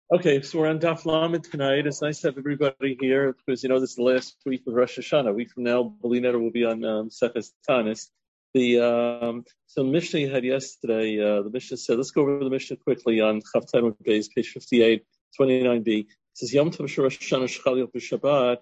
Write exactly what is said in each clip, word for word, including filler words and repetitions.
Okay, so we're on Daf Lamed tonight. It's nice to have everybody here because, you know, this is the last week of Rosh Hashanah. A week from now, Belinetta will be on um, Sefes Tanis. The um, so the Mishnah you had yesterday, uh, the Mishnah said, let's go over the Mishnah quickly on Chav Tanim Beis, page fifty-eight, twenty-nine b. It says, Yom Tov Rosh Hashanah Shechal Yom Shabbat,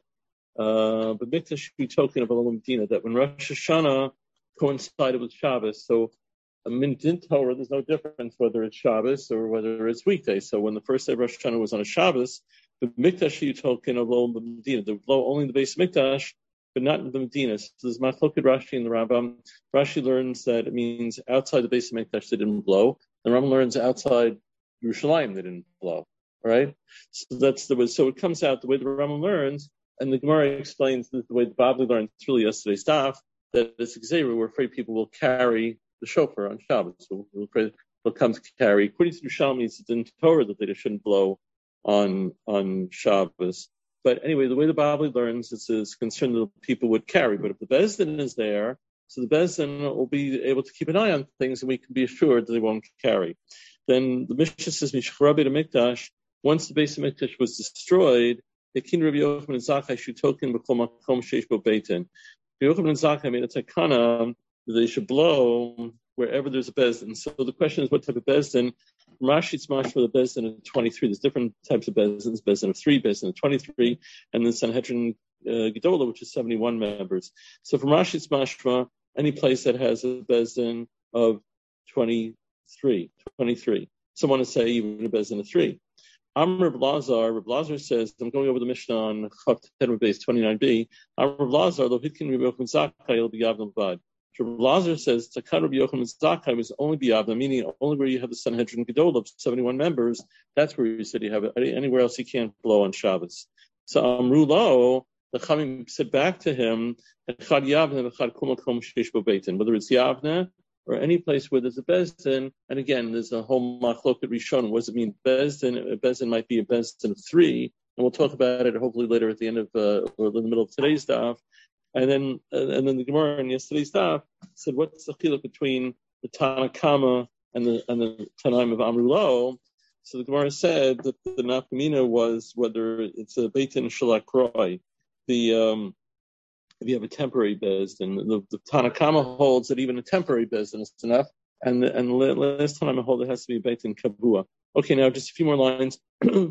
uh, but Mikdash should be token of Olam Medina, that when Rosh Hashanah coincided with Shabbos, so I mean, in Torah, there's no difference whether it's Shabbos or whether it's weekday. So when the first day of Rosh Hashanah was on a Shabbos, the Mikdash you token of Lo the Medina, they would blow only in the base of Mikdash, but not in the Medina. So there's Machloked Rashi and the Rambam. Rashi learns that it means outside the base of Mikdash they didn't blow. The Rambam learns outside Yerushalayim they didn't blow. All right, so that's the way. So it comes out the way the Rambam learns, and the Gemara explains the way the Bavli learned. It's really yesterday's daf that it's Xeru. We're afraid people will carry the shofar on Shabbos, so we're afraid they'll come to carry. According to the Yerushalmi, it's in Torah that they shouldn't blow on on Shabbos. But anyway, the way the Bavli learns, it's, it's concerned that people would carry. But if the Beis Din is there, so the Beis Din will be able to keep an eye on things, and we can be assured that they won't carry. Then the Mishnah says, Mishcharabe to Mikdash, once the base of Mikdash was destroyed, the King Rabbi Yochanan and Zakkai should token b'kol makom sheish bo beitin. Rabbi Yochanan and Zakkai made a takana they should blow wherever there's a Beis Din. So the question is, what type of Beis Din? Rashi Smash for the Beis Din of twenty-three. There's different types of Beis Dins. Beis Din of three, Beis Din of twenty-three, and then Sanhedrin uh, Gedola, which is seventy-one members. So from Rashi Smash, any place that has a Beis Din of twenty-three, twenty-three. Some want to say even a Beis Din of three. Amr Reb Lazar, Reb Lazar says, I'm going over the Mishnah on Chav Tanim Beis twenty-nine b. Amr Reb Lazar, though Hitkin Rabbi Yochanan Zakkai, it'll be Yavnam Bad. Reb Lazar says Takan Rabbi Yochanan Zakkai was only biyavna, meaning only where you have the Sanhedrin Gedol of seventy-one members. That's where you said you have it. Anywhere else you can't blow on Shabbos. So Amru Lo, the Chamim said back to him, Echad Yavna, Echad Kol Makom Sheish bo beitin, whether it's Yavna or any place where there's a Beis Din. And again, there's a whole Machloked Rishon. What does it mean? Beis Din, a Beis Din might be a Beis Din of three, and we'll talk about it hopefully later at the end of uh, or in the middle of today's daf. And then, uh, and then the Gemara in yesterday's daf said, what's the chiluk between the Tanakama and the and the Tanaim of Amru Lo? So the Gemara said that the nafkamina was whether it's a Beit Din Shalak Roy. The um, if you have a temporary Beis Din, the, the Tanakama holds that even a temporary Beis Din is enough. And the, and the last time I hold it has to be a Beit Din Kabua. Okay, now just a few more lines. In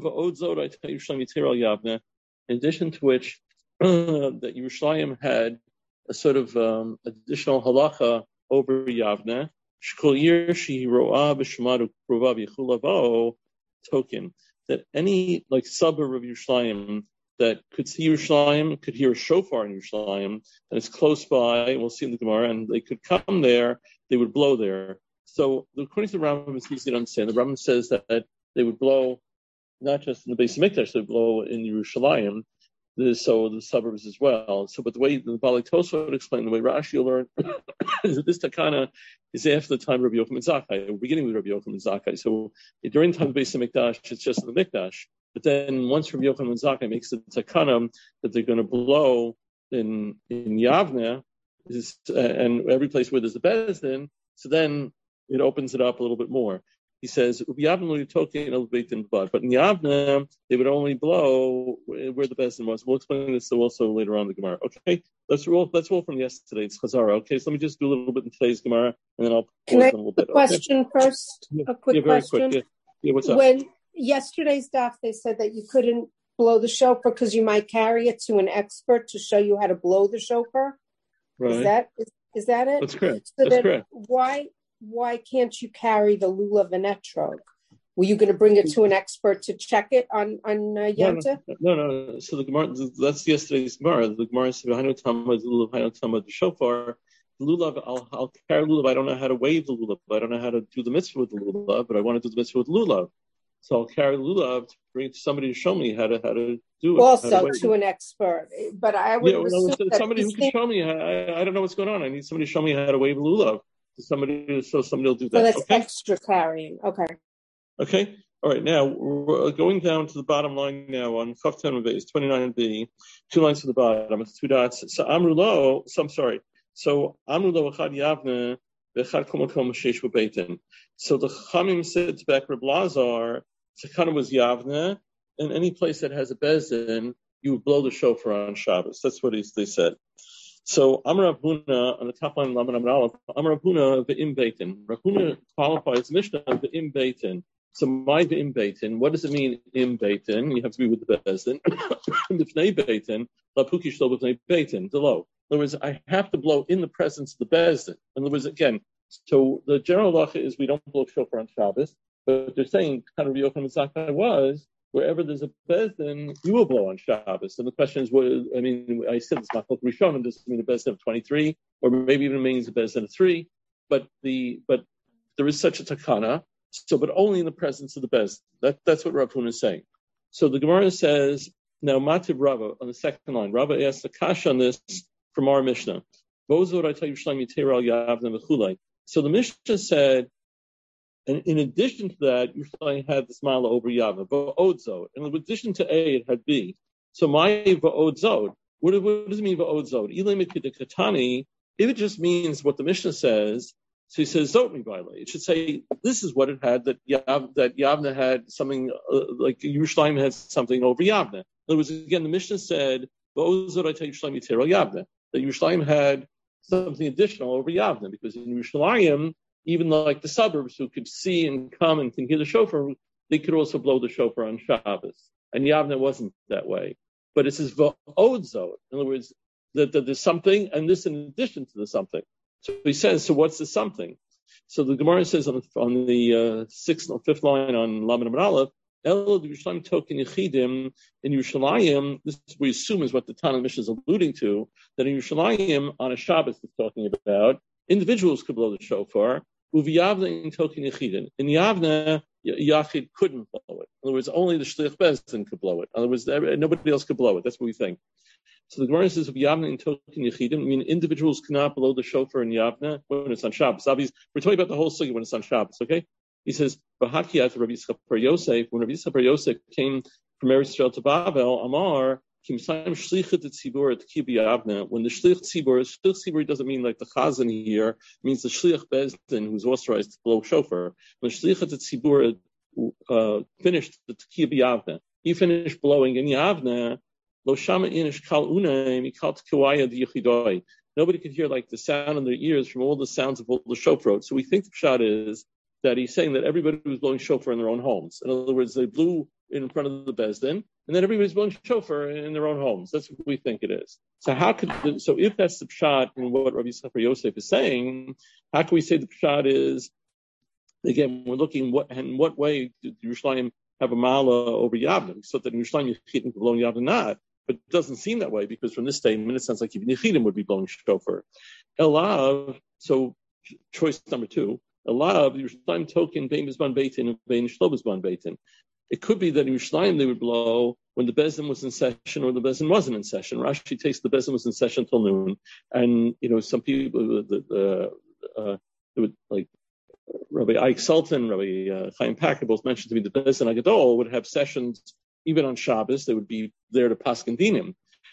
addition to which, Uh, that Yerushalayim had a sort of um, additional halacha over Yavne. Shkol Yir Shehi Ro'ah B'Shemadu Kruvav Yechulavo token that any like suburb of Yerushalayim that could see Yerushalayim, could hear a shofar in Yerushalayim, and it's close by, and we'll see in the Gemara, and they could come there, they would blow there. So according to the Rambam, it's easy to understand. The Rambam says that, that they would blow not just in the base of Mikdash, they would blow in Yerushalayim. So the suburbs as well. So, but the way the Bali Tosfot explained, the way Rashi learned, is that this takana is after the time of Rabbi Yochanan Zakkai, or beginning with Rabbi Yochanan Zakkai. So during the time of the base of Mikdash, it's just in the Mikdash. But then once Rabbi Yochanan Zakkai makes the takana that they're going to blow in in Yavne, is, uh, and every place where there's a Beis Din, so then it opens it up a little bit more. He says, but in Yavne, they would only blow where the Beis Din was. We'll explain this also later on in the Gemara. Okay, that's all, that's all from yesterday. It's Chazara. Okay, so let me just do a little bit in today's Gemara, and then I'll Can I a little bit. A question okay. first? Yeah, a quick yeah, very question. Quick. Yeah. Yeah, what's up? When yesterday's daf, they said that you couldn't blow the shofar because you might carry it to an expert to show you how to blow the shofar. Right. Is that is, is that it? That's correct. So that's then correct. Why why can't you carry the lulav and etrog? Were you going to bring it to an expert to check it on on uh, Yanta? No, no, no, no. So the Gemara, that's yesterday's Gemara. The Gemara said, "Hainu tamad lulav, hainu tamad shofar." Lulav, I'll, I'll carry lulav. I don't know how to wave the lulav. I don't know how to do the mitzvah with the lulav, but I want to do the mitzvah with lulav. So I'll carry lulav to bring it to somebody to show me how to how to do it. Also to, to an expert, but I would yeah, assume well, that somebody who can things... show me. I, I don't know what's going on. I need somebody to show me how to wave lulav. Somebody, so somebody will do that. So that's okay? extra carrying. Okay. Okay. All right, now we're going down to the bottom line now on Chav Tanim Beis twenty-nine b, two lines to the bottom, it's two dots. So Amru Lo, so I'm sorry. So Amru Lo Echad Yavne v'Echad Kol Makom Sheish bo beitin. So the Chamim said to back Reb Lazar Takana was Yavne, and any place that has a Bezdin, you would blow the shofar on Shabbos. That's what they said. So Amar Rav Huna on the top line, Laman Amar Aleph, Amar Rav Huna ve'im beitin. Rav Huna qualifies Mishnah ve'im beitin. So my ve'im beitin, what does it mean im beitin? You have to be with the Bezdin. B'fnei beitin, lapuki shlo b'fnei beitin, below. In other words, I have to blow in the presence of the Bezdin. In other words, again, so the general halacha is we don't blow shofar on Shabbos, but they're saying, kind of Rabbi Yochanan Zakkai was, wherever there's a Bezdin, you will blow on Shabbos. And the question is, what, I mean, I said this Machlok Rishonim doesn't mean a Bezdin of twenty-three, or maybe even means a Bezdin of three, but the but there is such a takana, so but only in the presence of the Bezdin. That, that's what Rav Huna is saying. So the Gemara says, now Matib Rava, on the second line, Rava asked the kasha on this from our Mishnah. So the Mishnah said, and in addition to that, Yerushalayim had this mala over Yavna, va'odzod. And in addition to A, it had B. So my va'odzod. What, what does it mean va'odzod? Ilay mikidikatani, if it just means what the Mishnah says, so he says, zot mi baile. It should say, this is what it had, that Yav, that Yavna had something, uh, like Yerushalayim had something over Yavna. In other words, again, the Mishnah said, va'odzod I tell Yerushalayim yitero Yavna. That Yerushalayim had something additional over Yavna, because in Yerushalayim, even like the suburbs who could see and come and can hear the shofar, they could also blow the shofar on Shabbos. And Yavna wasn't that way. But it says va'odzod. In other words, that, that there's something, and this in addition to the something. So he says, so what's the something? So the Gemara says on, on the uh, sixth or fifth line on Laman Amar Aleph, El Yerushalayim token Yechidim, in Yerushalayim, this is we assume is what the Tana Mishnah is alluding to, that in Yerushalayim, on a Shabbos it's talking about, individuals could blow the shofar, Uviyavna in token Yechidin. In Yavna, Yachid couldn't blow it. In other words, only the Shliach Bezdin could blow it. In other words, nobody else could blow it. That's what we think. So the Gemara says, Uviyavna in token Yechidim, I mean, individuals cannot blow the shofar in Yavna when it's on Shabbos. Obviously, we're talking about the whole sugi when it's on Shabbos, okay? He says, V'hakiyat Rabbi Yitzchak Bar Yosef, when Rabbi Yitzchak Bar Yosef came from Eretz Yisrael to Bavel, Amar, when the shliach tzibur, shliach tzibur doesn't mean like the chazan here, it means the shliach bezdin who's authorized to blow shofar. When shliach tzibur uh, finished the tekiya b'yavna, he finished blowing in Yavna. Lo shama inish kal unaim ikal tkawaya diyachidoi. Nobody could hear like the sound in their ears from all the sounds of all the shofar. So we think the shot is that he's saying that everybody was blowing shofar in their own homes. In other words, they blew in front of the bezdin, and then everybody's blowing shofar in their own homes. That's what we think it is. So how could so if that's the pshat in what Rabbi Yitzchak Bar Yosef is saying, how can we say the pshat is again? We're looking what in what way did Yerushalayim have a mala over Yavna? So that in Yerushalayim Yechidim could blow Yavna not, but it doesn't seem that way because from this statement it sounds like even Yechidim would be blowing shofar. Elav, so choice number two. Elav Yerushalayim token bein bizman beitin and bein shlo bizman beitin. It could be that in Yerushalayim they would blow when the Bezdin was in session or the Bezdin wasn't in session. Rashi takes the Bezdin was in session till noon, and you know some people, the, the, uh, they would like Rabbi Ike Sultan, Rabbi uh, Chaim Packer both mentioned to me the Bezdin Agadol would have sessions even on Shabbos. They would be there to paskin dinim.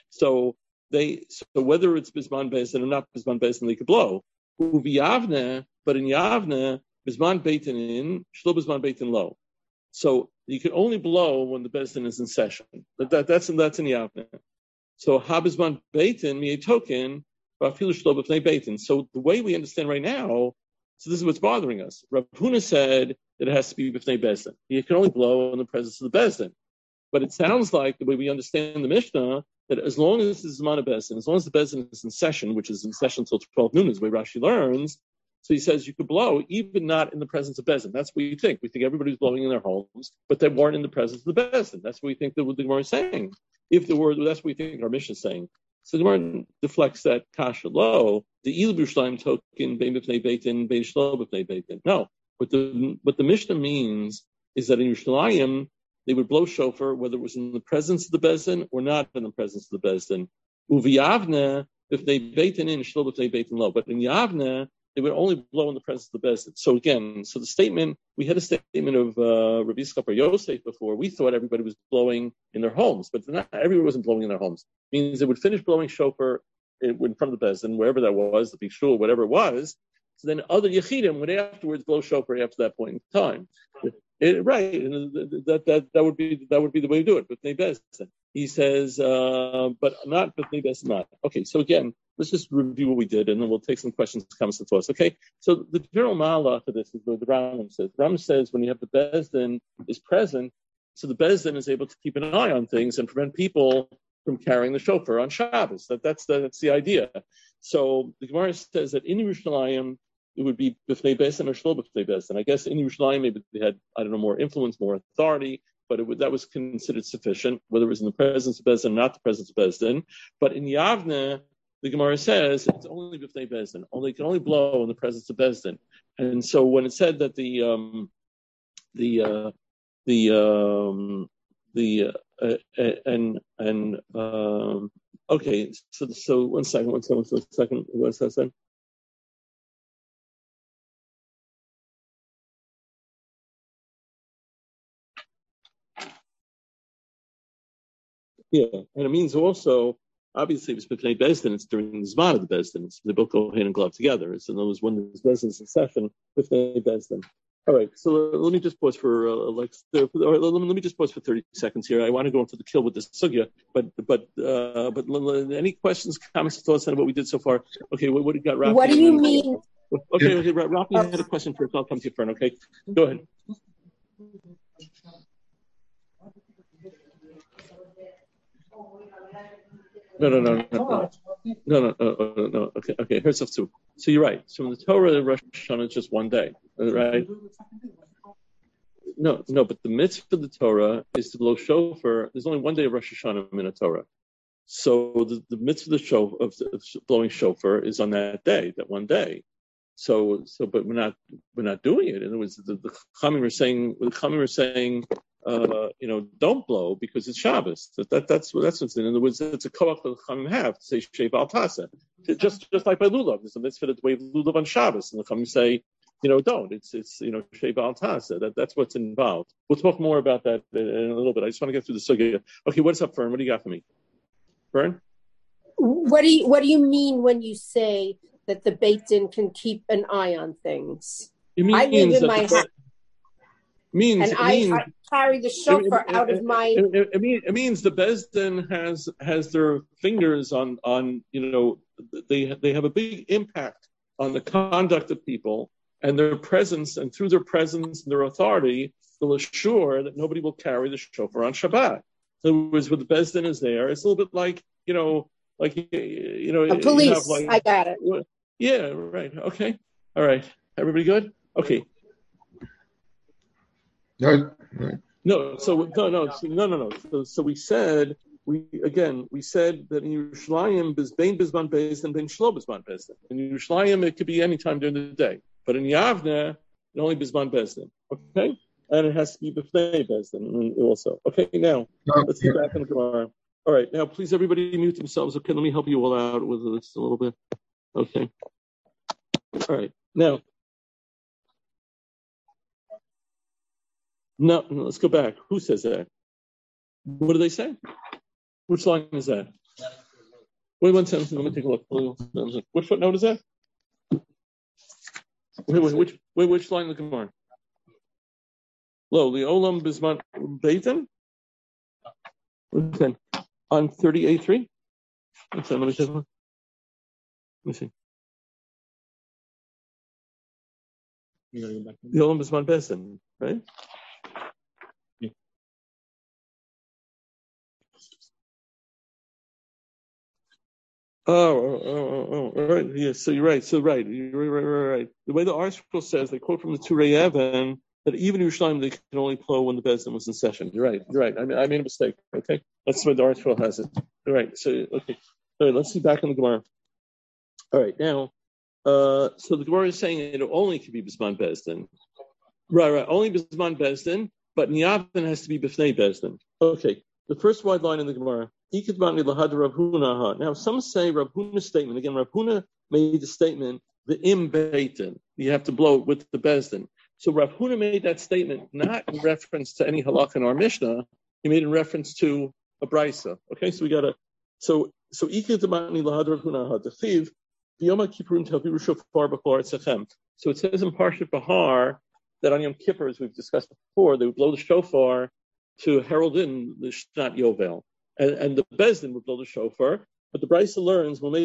So they, so whether it's Bizman Bezdin or not Bizman Bezdin, they could blow. Uvi Yavne, but in Yavne, Bizman Beitin in, Shlo Bizman Beitin lo. So you can only blow when the Bezdin is in session. That, that, that's, that's in Yavne. So Habizman Beitin, mi token, Vafilu Shlo B'fnei Beitin. So the way we understand right now, so this is what's bothering us. Rav Huna said that it has to be B'fnei Bezdin. You can only blow in the presence of the Bezdin. But it sounds like the way we understand the Mishnah, that as long as this is Zman of Bezdin, as long as the Bezdin is in session, which is in session until twelve noon, is the way Rashi learns, so he says you could blow even not in the presence of Bezdin. That's what you think. We think everybody's blowing in their homes, but they weren't in the presence of the Bezdin. That's what we think that the Gemara is saying. If the word, that's what we think our Mishnah is saying. So the Gemara deflects that kasha low. The Il B'Yerushalayim token bein b'fnei beitin, bein shlo b'fnei beitin. No, what the what the Mishnah means is that in Yerushalayim they would blow shofar whether it was in the presence of the Bezdin or not in the presence of the Bezdin. Uviyavne b'fnei beitin in shlo b'fnei beitin lo. But in Yavne they would only blow in the presence of the Bezdin. So again, so the statement, we had a statement of uh, Rabbi Yitzchak Bar Yosef before. We thought everybody was blowing in their homes, but not everyone wasn't blowing in their homes. It means they would finish blowing shofar in front of the Bezdin, wherever that was, the big shul, whatever it was. So then other Yechidim would afterwards blow shofar after that point in time. It, right, and that that that would be that would be the way to do it. But Bezdin, he says, uh, but not but Bezdin not. Okay, so again, let's just review what we did, and then we'll take some questions, comments, and thoughts. Okay, so the general mala for this is what the Rambam says. The Rambam says when you have the Bezdin is present, so the Bezdin is able to keep an eye on things and prevent people from carrying the shofar on Shabbos. That that's the that's the idea. So the Gemara says that in Yerushalayim, it would be b'fnei bezdin or shlo b'fnei bezdin. I guess in Yerushalayim maybe they had, I don't know, more influence, more authority, but it would, that was considered sufficient, whether it was in the presence of bezdin or not the presence of bezdin. But in Yavne, the Gemara says it's only b'fnei bezdin. Only it can only blow in the presence of bezdin. And so when it said that the um, the uh, the um, the uh, uh, and and um, okay, so so one second, one second, one second, one second. Yeah, and it means also, obviously, if it's B'fnei Bezdin, it's during the Zman of the Bezdin. It's, they both go hand in glove together. So in other words, when there's Bezdin's in session, B'fnei Bezdin. All right, so uh, let me just pause for uh, like, uh, or let me just pause for thirty seconds here. I want to go into the kill with this sugya, but but uh, but any questions, comments, thoughts on what we did so far? Okay, what, what do you got, Rafi? What do you mean? Okay, okay, Rafi oh. had a question first. I'll come to you, Fern. Okay, go ahead. No, no, no, no, no, no, no, no, no, no. Okay, okay. Here's stuff too. So you're right. So in the Torah, Rosh Hashanah is just one day, right? No, no, but the mitzvah of the Torah is to blow shofar. There's only one day of Rosh Hashanah in a Torah. So the, the mitzvah of, the show, of, of blowing shofar is on that day, that one day. So, so, but we're not, we're not doing it. In other words, the, the Chachamim were saying, the Chachamim were saying, uh, you know, don't blow because it's Shabbos. That, that that's that's what's in. In other words, it's a koach that the Chachamim have to say Sheva al Tasa. Just just like by lulav, there's a mitzvah to wave lulav on Shabbos, and the Chachamim say, you know, don't. It's it's you know Sheva al Tasa. That that's what's involved. We'll talk more about that in a little bit. I just want to get through the sugya. Okay, what's up, Fern? What do you got for me, Fern? What do you what do you mean when you say that the Beit Din can keep an eye on things? It means I live in my house. Means, and I, means, I carry the shofar it, it, out of my. It, it, it, mean, it means the Beis Din has has their fingers on on you know they they have a big impact on the conduct of people and their presence, and through their presence and their authority, they'll assure that nobody will carry the shofar on Shabbat. In other words, when the Beis Din is there, it's a little bit like you know like you know a police. You have like, I got it. Yeah. Right. Okay. All right. Everybody good? Okay. No, no. So no, no, so, no, no, no. So, so we said we again we said that in Yerushalayim is bein bizman beis and bein shlo bizman beis. In Yerushalayim it could be any time during the day, but in Yavne it only bizman beis. Okay, and it has to be b'fnei beis also. Okay, now no, let's get back in the Gemara. All right, now please everybody mute themselves. Okay, let me help you all out with this a little bit. Okay. All right, now. No, no, let's go back. Who says that? What do they say? Which line is that? Wait one second. Let me take a look. Which footnote is that? Wait, wait, which, wait, which line of the Gemara? Lo, the Olam Bisman Beitin? Okay. On thirty-eight three? Okay, let me take a look. Let me see. The Olam Bisman Beitin, right? Oh, oh, oh, oh, right. Yes, so you're right. So right, you're right, right, right, right. The way the article says, they quote from the Turei Even that even Yerushalayim they can only blow when the Beis Din was in session. You're right. You're right. I mean, I made a mistake. Okay, that's the way the article has it. All right. So okay. All right. Let's see back in the Gemara. All right. Now, uh, so the Gemara is saying it only can be Bisman Beis Din. Right, right. Only Bisman Beis Din, but Niyavin has to be B'fnei Beis Din. Okay. The first wide line in the Gemara. Now, some say Rav Huna's statement. Again, Rav Huna made the statement, the im beitin. You have to blow it with the Beis Din. So Rav Huna made that statement not in reference to any halakha in our Mishnah. He made it in reference to a brisa. Okay, so we got to. So so ikid demani lahad Rav Huna hadachiv biyoma kippurim taviru shofar b'chor etzechem. So it says in Parshat Bahar that on Yom Kippur, as we've discussed before, they would blow the shofar to herald in the Shnat Yovel. And, and the Bezdin would blow the shofar, but the Brisa learns, the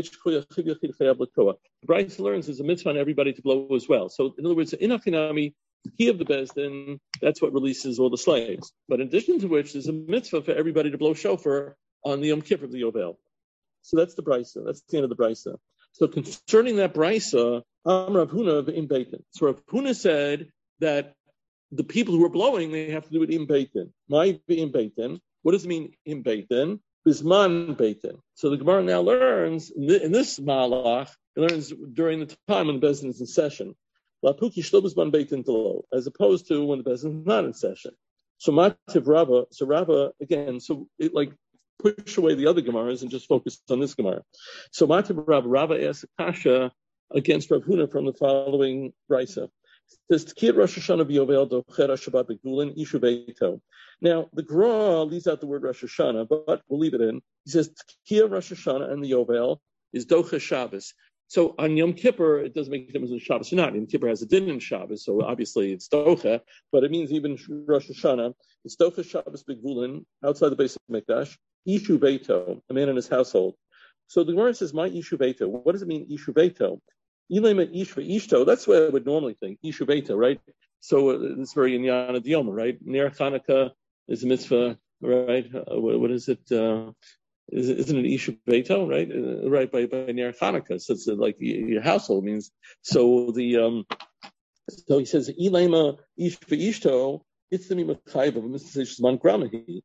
Brisa learns there's a mitzvah on everybody to blow as well. So in other words, in Achinami, the key of the Bezdin, that's what releases all the slaves. But in addition to which, there's a mitzvah for everybody to blow shofar on the Yom Kippur of the Yovel. So that's the Brisa. That's the end of the Brisa. So concerning that Brisa, Am Rav Huna v'im beitin. So Rav Huna said that the people who are blowing, they have to do it in beitin. My v'im beitin. What does it mean in beitin? Bisman beitin. So the Gemara now learns in this malach, it learns during the time when the Bezdin is in session. Lapuki shlo bisman beitin telo, as opposed to when the Bezdin is not in session. So Mativ Rava, so Rava again, so it like push away the other Gemaras and just focus on this Gemara. So Mativ Rava, Rava asks a kasha against Rav Huna from the following brisa. It says Tkiyat Rosh Hashanah b'Yovel docher Shabbat b'Gulin ishu beito. Now the Gra leaves out the word Rosh Hashanah, but we'll leave it in. He says Tkiyat Rosh Hashanah and the Yovel is docher Shabbos. So on Yom Kippur, it doesn't make a difference if Shabbos or not. Yom Kippur has a din in Shabbos, so obviously it's docha, but it means even Rosh Hashanah. It's docha Shabbos b'Gulin outside the base of Mikdash. Ishu beito, a man in his household. So the Gemara says, my ishu beito. What does it mean, ishu beito? Ilema ish ishto. That's what I would normally think, ishu beito, right? So uh, it's very inyana dioma, right? Ner Chanukah is a mitzvah, right? Uh, what, what is it? Uh, is, isn't it ishu beito, right? Uh, right, by, by Ner Chanukah. So it's uh, like your household means. So the, um, so he says, Ilema ish ishto, it's the mimachayv of a mitzvah zman gramahi.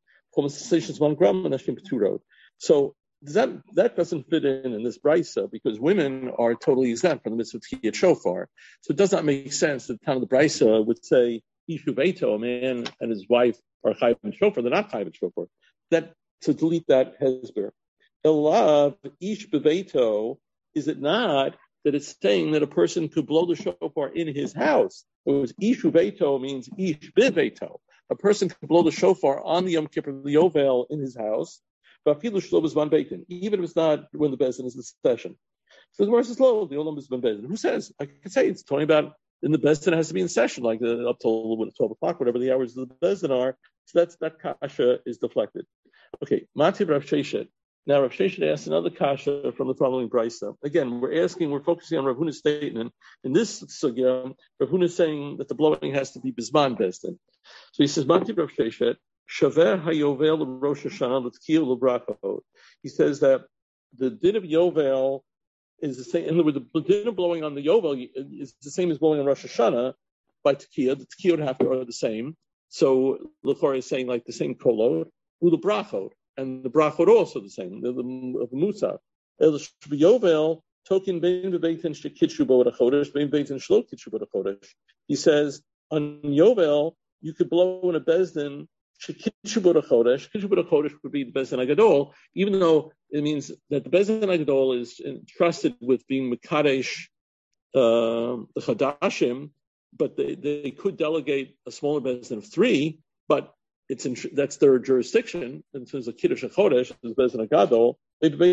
So that that doesn't fit in in this brisa because women are totally exempt from the mitzvah tkiyat shofar. So it does not make sense that the time of the brisa would say ishu beito, a man and his wife are chayv and shofar. They're not chayv and shofar. That to delete that hezber. Elav ish bebeito, is it not that it's saying that a person could blow the shofar in his house? It was ishu beito means ish bebeito. A person can blow the shofar on the Yom Kippur, the Yovel, in his house, even if it's not when the Bezdin is in session. So the Gemara says, "Lo, the Olam is ben Bezdin." Who says? I can say it's talking about in the Bezdin it has to be in session, like uh, up till twelve o'clock, whatever the hours of the Bezdin are. So that's that kasha is deflected. Okay, Matib Rav Sheshet. Now Rav Sheshet asks another kasha from the following brisa. Again, we're asking, we're focusing on Rav Huna's statement. In this sugya, Rav Huna is saying that the blowing has to be bisman Bezdin. So he says, Matib Rav Sheshet, Shaver HaYovel Rosh Hashanah L'Tkiyah L'Brachot. He says that the din of Yovel is the same. In other words, the din of blowing on the Yovel is the same as blowing on Rosh Hashanah by Tkiyah. The Tkiyah would have to are the same. So L'Chor is saying like the same kolot, Ulu Brachot, and the Brachot also the same, the, the, of the Musaf. Yovel Tokin Bein Beitin Shekitshu Bo Chodesh Bein Beitin Shlo Kitshu Bo Chodesh. He says on Yovel you could blow in a Bezdin Shekitshu Bo Chodesh. Kitshu Bo Chodesh would be the Bezdin Agadol, even though it means that the Bezdin Agadol is entrusted with being Mekadesh uh, the Chadashim, but they, they could delegate a smaller Bezdin of three, but it's in, that's their jurisdiction in terms of Kiddush HaChodesh, the Bezdin Agadol. So it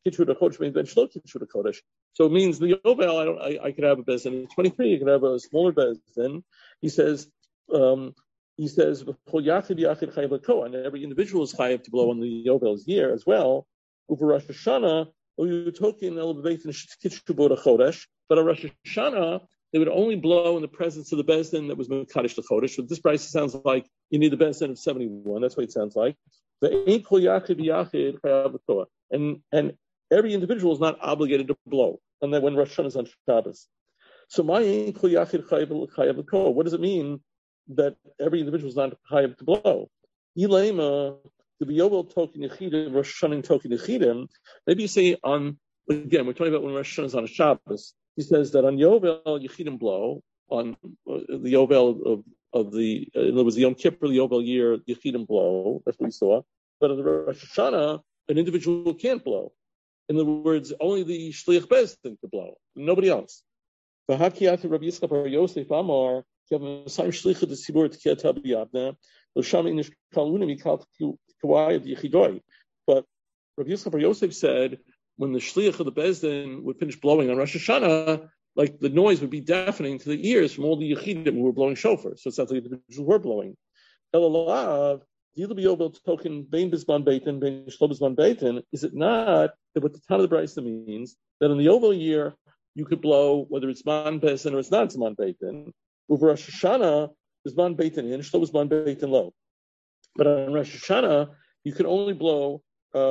means the Yovel, I don't, I, I could have a Bezdin of twenty-three, you could have a smaller Bezdin. He says, um, he says, and every individual is chayav to blow on the Yovel's year as well. Over Rosh Hashanah, but on Rosh Hashanah, they would only blow in the presence of the Bezdin that was Mekadesh the Chodesh. So this price sounds like you need the Bezdin of seventy-one. That's what it sounds like. And and every individual is not obligated to blow, and then when Rosh Hashanah is on Shabbos. So my what does it mean that every individual is not chayav to blow? Ilema to be Yovel token yechidim, Rosh Hashanah token yechidim. Maybe you say on again we're talking about when Rosh Hashanah is on a Shabbos. He says that on Yovel yechidim blow on uh, the Yovel of of the uh, it was the Yom Kippur the Yovel year yechidim blow. That's what we saw. But on the Rosh Hashanah, an individual can't blow. In other words, only the Shliach Bezdin can blow, nobody else. But Rav Yitzchak Bar Yosef Amar, but Rav Yitzchak Bar Yosef said when the Shliach of the Bezdin would finish blowing on Rosh Hashanah, like the noise would be deafening to the ears from all the Yechidim who were blowing shofar. So it sounds like the individuals were blowing. Elalav, token Bain Bisman Beitin, Bain Shlobisman Beitin, is it not that what the Tana of the Brisa means that in the Yovel year you could blow whether it's Man Beitin or it's not Man Beitin? Over Rosh Hashanah, Bisman Beitin in, Shlobisman Beitin low. But on Rosh Hashanah, you can only blow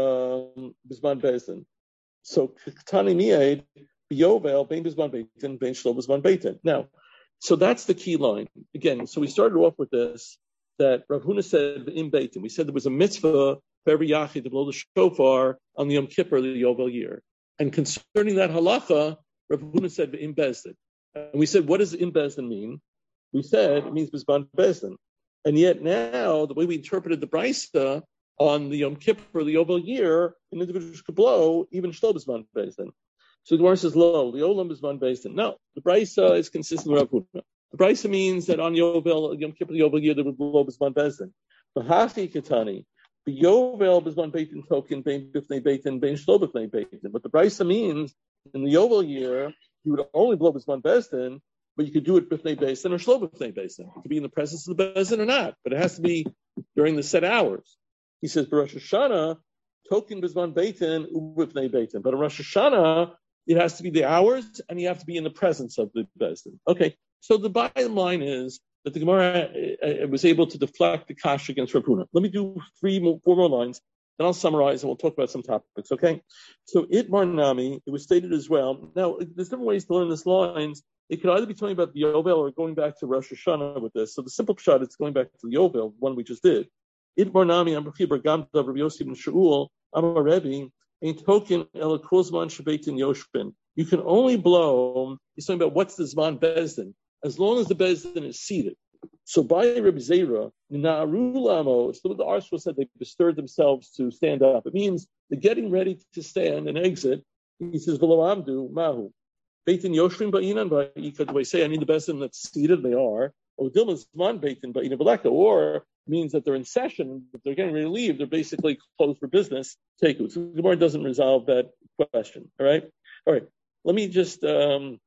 um, Bisman Beitin. So Tani Nied, Yovel, Bain Bisman Beitin, Bain Shlobisman Beitin. Now, so that's the key line. Again, so we started off with this, that Rav Huna said in Beitin, we said there was a mitzvah for every Yachid to blow the shofar on the Yom Kippur, the Yovel year. And concerning that halacha, Rav Huna said in Bezdin. And we said, what does in Bezdin mean? We said it means Bisman Bezdin. And yet now, the way we interpreted the Brisa on the Yom Kippur, the Yovel year, an individual could blow even Shlo Bisman Bezdin. So the Gemara says, lo, the Olam Bisman Bezdin. No, the Brisa is consistent with Rav Huna. The Brisa means that on Yovel, Yom Kippur, Yovel year, there would blow Bisman Bezdin. The Hachi Katani, the Yovel Bisman Beitin token, Bein Bifnei Beitin, Bein Shlo Bifnei Beitin. But the Brisa means in the Yovel year, you would only blow Bisman Bezdin, but you could do it Bifnei Beitin or Shlo Bifnei Beitin. It could be in the presence of the Bezdin or not, but it has to be during the set hours. He says, Rosh Hashanah, token Bisman Beitin, Ubifnei Beitin. But in Rosh Hashanah, it has to be the hours, and you have to be in the presence of the Bezdin. Okay. So the bottom line is that the Gemara uh, was able to deflect the kash against Rav Huna. Let me do three more, four more lines, then I'll summarize and we'll talk about some topics, okay? So Itmar Nami, it was stated as well. Now, there's different ways to learn these lines. It could either be talking about the Yovel or going back to Rosh Hashanah with this. So the simple shot, it's going back to the Yovel, one we just did. Itmar Nami, Amar Chibar Gamda, Rav Yosef and Shaul, Amar Rebbe, ein token el kozman shebeitin yoshbin. You can only blow, he's talking about what's the Zman Bezdin, as long as the Bezdin is seated. So by Rebbe Zera, Na'arulamo, it's what the Arsva said, they bestirred themselves to stand up. It means they're getting ready to stand and exit. He says, V'lo amdu mahu. Beitin yoshvim ba'inan ba'ika. Do I say I need the Bezdin that's seated? They are. Or Dilma Zman Beitin ba'inan b'leka. Or means that they're in session, but they're getting ready to leave. They're basically closed for business. Take it. So the Gemara doesn't resolve that question. All right? All right. Let me just... Um,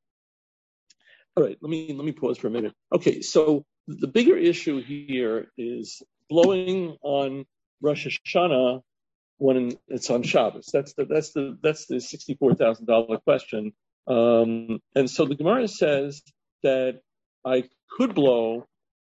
All right, let me let me pause for a minute. Okay, so the bigger issue here is blowing on Rosh Hashanah when it's on Shabbos. That's the that's the that's the sixty-four thousand dollar question. Um, and so the Gemara says that I could blow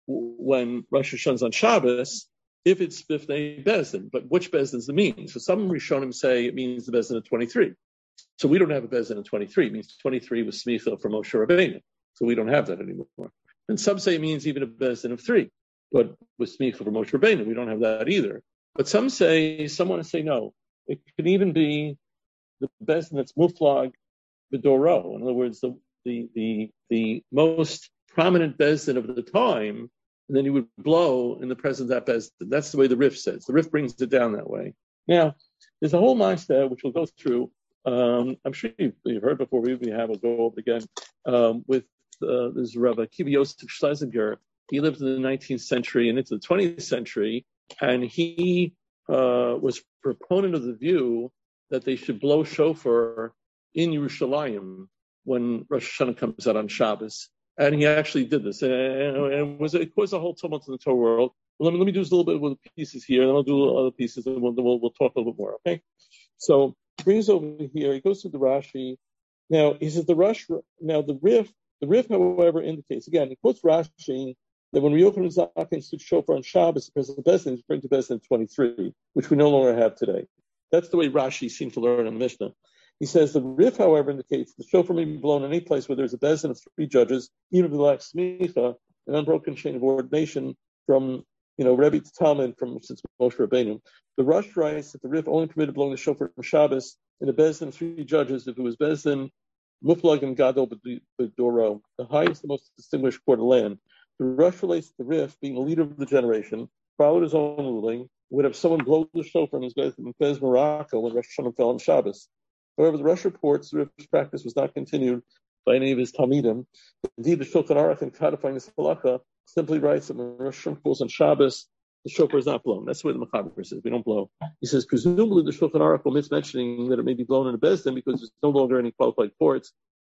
when Rosh Hashanah's on Shabbos if it's Bifnei Bezdin. But which Bezdin does it mean? So some Rishonim say it means the Bezdin of twenty-three. So we don't have a Bezdin of twenty-three. It means twenty-three was Smicha for Moshe Rabbeinu. So we don't have that anymore. And some say it means even a Bezdin of three, but with Smicha for Moshe Rabbeinu, we don't have that either. But some say, some want to say no. It can even be the Bezdin that's Muflag B'Doro. In other words, the the the, the most prominent Bezdin of the time, and then you would blow in the presence of that Bezdin. That's the way the Rif says. The Rif brings it down that way. Now, there's a whole master which we'll go through. Um, I'm sure you've, you've heard before. We have a go over again um, with uh, this Rabbi Akiva Yosef Schlesinger. He lived in the nineteenth century and into the twentieth century, and he uh, was a proponent of the view that they should blow shofar in Yerushalayim when Rosh Hashanah comes out on Shabbos. And he actually did this, and, and it, was, it caused a whole tumult in the Torah world. Let me, let me do a little bit with the pieces here, and then I'll do other pieces, and we'll, we'll, we'll talk a little bit more, okay? So he brings over here, he goes to the Rashi. Now, he says the Rush, now the Rif, the Rif, however, indicates, again, he quotes Rashi, that when Reuven Zaken stood shofar on Shabbos, the President of Bezdin is referring to Bezdin twenty-three, which we no longer have today. That's the way Rashi seemed to learn in the Mishnah. He says the Rif, however, indicates the shofar may be blown in any place where there's a Bezdin of three judges, even if they lack smicha, an unbroken chain of ordination from, you know, Rebbe to Talmud from since Moshe Rabbeinu. The Rush writes that the Rif only permitted blowing the shofar from Shabbos in a Bezdin of three judges if it was Bezdin, Muflag, and Gadol B'Doro, the highest and most distinguished court of land. The Rush relates to the Rif, being the leader of the generation, followed his own ruling, would have someone blow the shofar in his Bez Morocco when Rosh Hashanah fell on Shabbos. However, the Rush reports the Rif's practice was not continued by any of his Talmidim. Indeed, the Shulchan Aruch, in codifying this halacha, simply writes that when Rosh Hashanah falls on Shabbos, the shofar is not blown. That's the way the Mechaber says. We don't blow. He says, presumably the Shulchan Aruch omits mentioning that it may be blown in a Bezdin because there's no longer any qualified courts.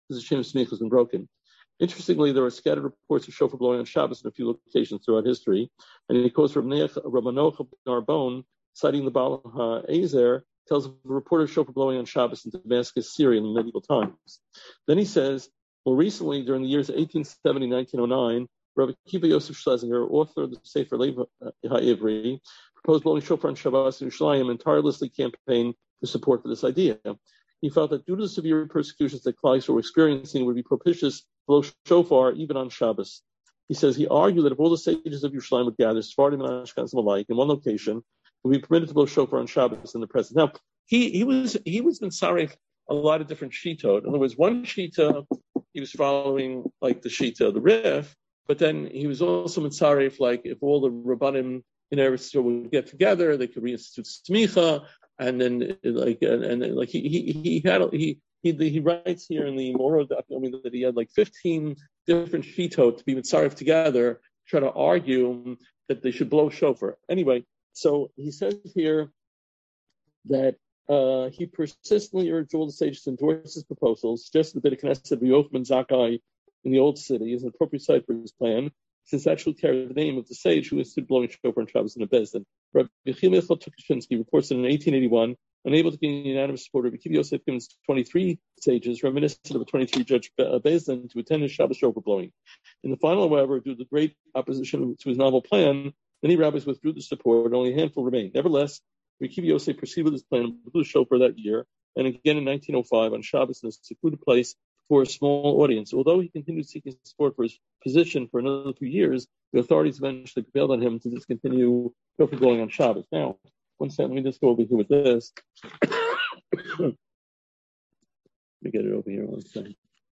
because the Shem Smicha has been broken. Interestingly, there are scattered reports of shofar blowing on Shabbos in a few locations throughout history, and he quotes from Rabbanocha Narbon, citing the Baal HaEzer, tells of a report of shofar blowing on Shabbos in Damascus, Syria in the medieval times. Then he says, more recently, during the years eighteen seventy to nineteen oh nine, Rabbi Kiva Yosef Schlesinger, author of the Sefer Lev HaIvri, proposed blowing shofar on Shabbos in Yerushalayim and tirelessly campaigned for support for this idea. He felt that due to the severe persecutions that Klal Yisrael were experiencing, it would be propitious to blow shofar even on Shabbos. He says he argued that if all the sages of Yerushalayim would gather, Sephardim and Ashkenazim alike, in one location, would be permitted to blow shofar on Shabbos in the presence. Now, he he was he was Mitzaref a lot of different shitot. In other words, one shita he was following like the shita of the Rif, but then he was also Mitzaref like if all the Rabbanim in Eretz Yisrael would get together, they could reinstitute Smicha. And then, like, and, and like he he he had he he he writes here in the Moro document that he had like fifteen different shitot to be mitzaref together, try to argue that they should blow shofar. Anyway, so he says here that uh, he persistently urged all the sages to endorse his proposals, suggested the Beit Knesset of Yochanan Zakkai in the Old City as an appropriate site for his plan, since that should carry the name of the sage who instituted blowing shofar on Shabbos in a Bezdin. Rabbi Yechiel Tukachinsky reports that in eighteen eighty-one, unable to gain unanimous support, Rabbi Kiva Yosef gives twenty-three sages, reminiscent of a twenty-three judge Bezdin, to attend his Shabbos shofar blowing. In the final, however, due to the great opposition to his novel plan, many rabbis withdrew the support, and only a handful remained. Nevertheless, Rabbi Kiva Yosef proceeded with his plan and blew shofar that year, and again in nineteen oh five on Shabbos in a secluded place for a small audience. Although he continued seeking support for his position for another two years, the authorities eventually prevailed on him to discontinue shofar blowing on Shabbos. Now, one second, let me just go over here with this. Let me get it over here one second.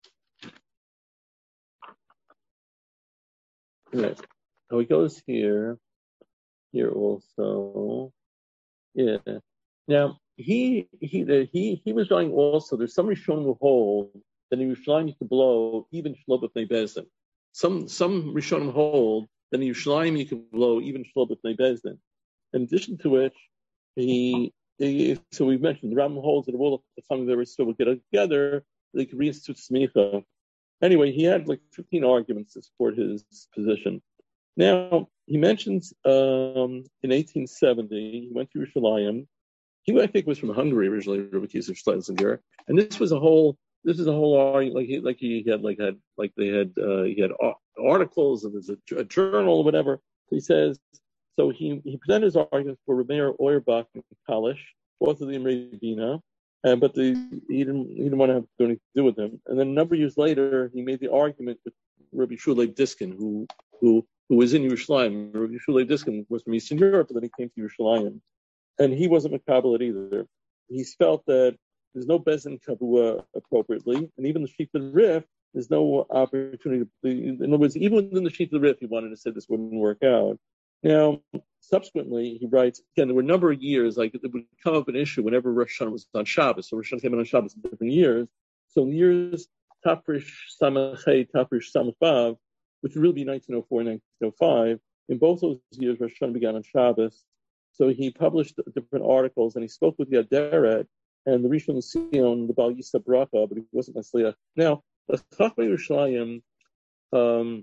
Right. So he goes here, here also. Yeah. Now, he he the, he he was writing also, there's some Rishonim who hold that in Yerushalayim you could blow even Shlo B'fnei Bezdin. Some some Rishonim hold that in Yerushalayim you could blow even Shlo B'fnei Bezdin. In addition to which, he, he so we've mentioned the Rambam holds that if all the families that were still would get together, they could reinstitute Smicha. Anyway, he had like fifteen arguments to support his position. Now he mentions um, in eighteen seventy he went to Yerushalayim. He I think was from Hungary originally, Rabbi Kiva Schlesinger, and this was a whole. This is a whole argument, like he, like he had, like had, like they had, uh, he had articles and there's a, a journal or whatever. So he says, so he, he presented his arguments for Rameir Auerbach and Kalish, both of the Imre Bina, uh, but the, he didn't, he didn't want to have anything to do with them. And then a number of years later, he made the argument with Rabbi Shulei Diskin, who, who, who was in Yerushalayim. Rabbi Shulei Diskin was from Eastern Europe, but then he came to Yerushalayim, and he wasn't Makabel either. He felt that there's no Bezin Kavua appropriately, and even the Sheet of the Rif, there's no opportunity to, in other words, even within the Sheet of the Rif, he wanted to say this wouldn't work out. Now, subsequently, he writes, again, there were a number of years, like, it would come up an issue whenever Rosh Hashanah was on Shabbos, so Rosh Hashanah came in on Shabbos in different years. So in the years Tafrish Samachay, Tafrish Samachav, which would really be nineteen oh four and nineteen oh five, in both those years, Rosh Hashanah began on Shabbos. So he published different articles, and he spoke with the Aderet, and the Rishon LeZion, the Baal Yisa Bracha, but he wasn't necessarily a... Now, the Chachmei Yerushalayim, um,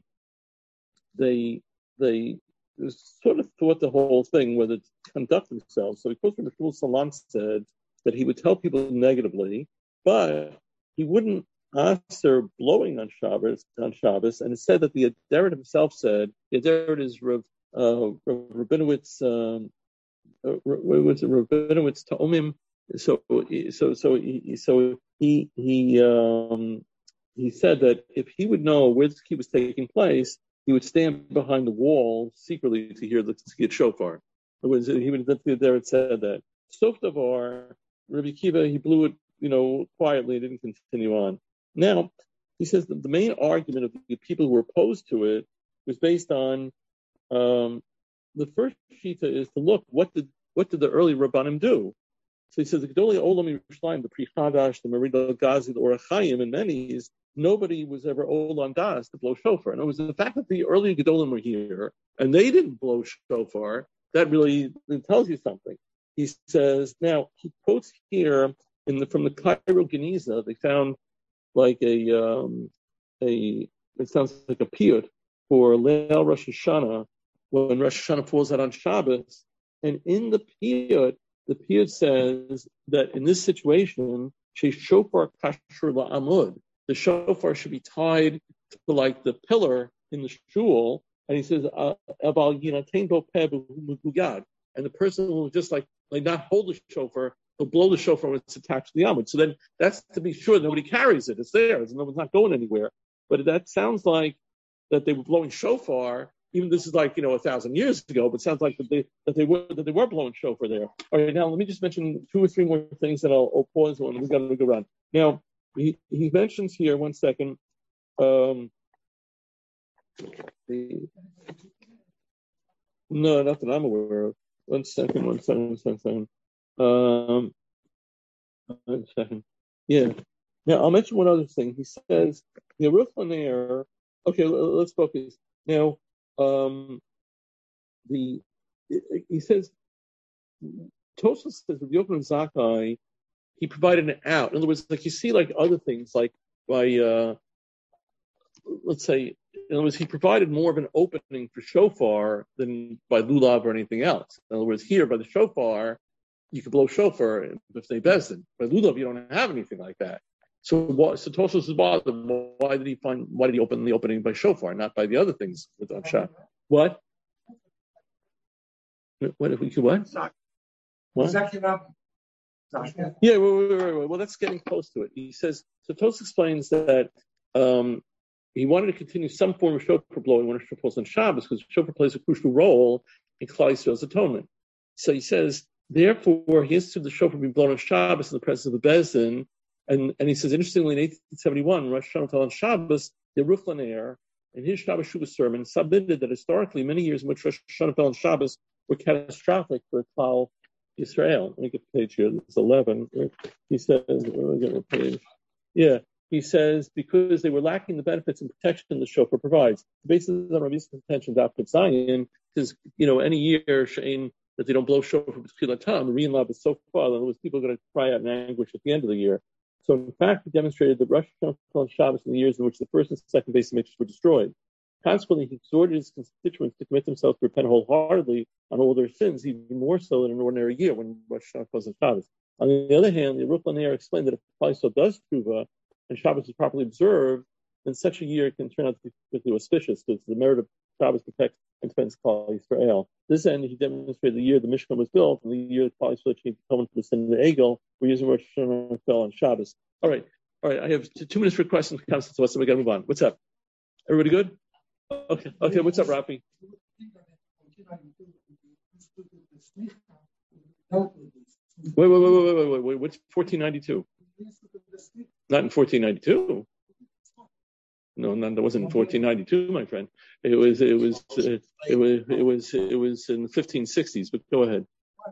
they, they sort of thought the whole thing, whether to conduct themselves. So he quotes from Shmuel Salan said that he would tell people negatively, but he wouldn't answer blowing on Shabbos, on Shabbos, and it said that the Aderet himself said, the Aderet is Rav, uh, Rav Rabinowitz, um, uh, Rabinowitz Ta'omim. So, so, so, he, so he, he, um, he said that if he would know where the key was taking place, he would stand behind the wall secretly to hear the to get shofar. It was, he would there it said that. So far, Rabbi Kiva, he blew it, you know, quietly, didn't continue on. Now, he says that the main argument of the people who were opposed to it was based on um, the first shita is to look what did what did the early Rabbanim do. So he says the Gedolei Olam Yerushalayim, the Pri Chadash, the Merid Gazi, the Orach Chaim, and many, nobody was ever Olam Das to blow shofar. And it was the fact that the early Gedolim were here and they didn't blow shofar, that really tells you something. He says, now, he quotes here in the, from the Cairo Geniza, they found like a um, a it sounds like a piyut for Leil Rosh Hashanah when Rosh Hashanah falls out on Shabbos, and in the piyut, the piyut says that in this situation, shofar kasher la'amud, the shofar should be tied to like the pillar in the shul, and he says aval yinatein bo peh muguyad, and the person will just like like not hold the shofar. He'll blow the shofar when it's attached to the amud. So then that's to be sure nobody carries it. It's there. It's not going anywhere. But that sounds like that they were blowing shofar. Even this is like, you know, a thousand years ago, but it sounds like that they that they were that they were blowing shofar there. All right, now let me just mention two or three more things that I'll, I'll pause on. We've got to go around. Now he, he mentions here one second. Um, the, no, nothing I'm aware of. One second, one second, one second. Um, one second. Yeah. Now I'll mention one other thing. He says the Ruf Laner. Okay, let's focus now. Um, the he says Tosfos says with Yochanan Zakkai, he provided an out. In other words, like you see, like other things, like by uh, let's say, in other words, he provided more of an opening for shofar than by lulav or anything else. In other words, here by the shofar, you could blow shofar if they bezdin. By lulav, you don't have anything like that. So, what, so Tosfos is bothered. Why did he find? Why did he open the opening by shofar, not by the other things with on Shabbat? What? What if we could what? What? Yeah, wait, wait, wait, wait. Well, that's getting close to it. He says so. Tosfos explains that um, he wanted to continue some form of shofar blowing when a shofar falls on Shabbos because shofar plays a crucial role in Klal Yisrael's atonement. So he says, therefore, he instituted the shofar being blown on Shabbos in the presence of the bezdin. And, and he says, interestingly, in eighteen seventy-one, Rosh Hashanah fell on Shabbos, the Ruf Laner, in his Shabbos Shuvah sermon, submitted that historically, many years in which Rosh Hashanah fell on Shabbos were catastrophic for Klal Yisrael. Let me get the page here. It's eleven. He says, let me get the page. Yeah. He says, because they were lacking the benefits and protection the shofar provides. The basis on Rabbi Yisrael's contention, Dafkat Zion, is, you know, any year, Shein, that they don't blow shofar for Tchilat Tam, the Rein Lab is so far, in other words, people are going to cry out in anguish at the end of the year. So, in fact, he demonstrated that Rosh Hashanah fell on Shabbos in the years in which the first and second base images were destroyed. Consequently, he exhorted his constituents to commit themselves to repent wholeheartedly on all their sins, even more so than an ordinary year when Rosh Hashanah falls on Shabbos. On the other hand, the Ruf Laner explained that if Klal Yisrael does tshuva and Shabbos is properly observed, then such a year can turn out to be particularly auspicious because the merit of Shabbos protects and defends Klal Yisrael. This end, he demonstrated the year the Mishkan was built and the year the Klal Yisrael changed atonement for the sin of the Egel, were using Rosh Hashanah fell on Shabbos. All right, all right. I have two, two minutes for questions. So we got to move on. What's up? Everybody good? Okay, okay. What's up, Rafi? Wait, wait, wait, wait, wait, wait, wait. What's fourteen ninety-two? Not in fourteen ninety-two. No, no, that wasn't in fourteen ninety-two, my friend. It was, it was, uh, it was, it was, it was in the fifteen sixties. But go ahead.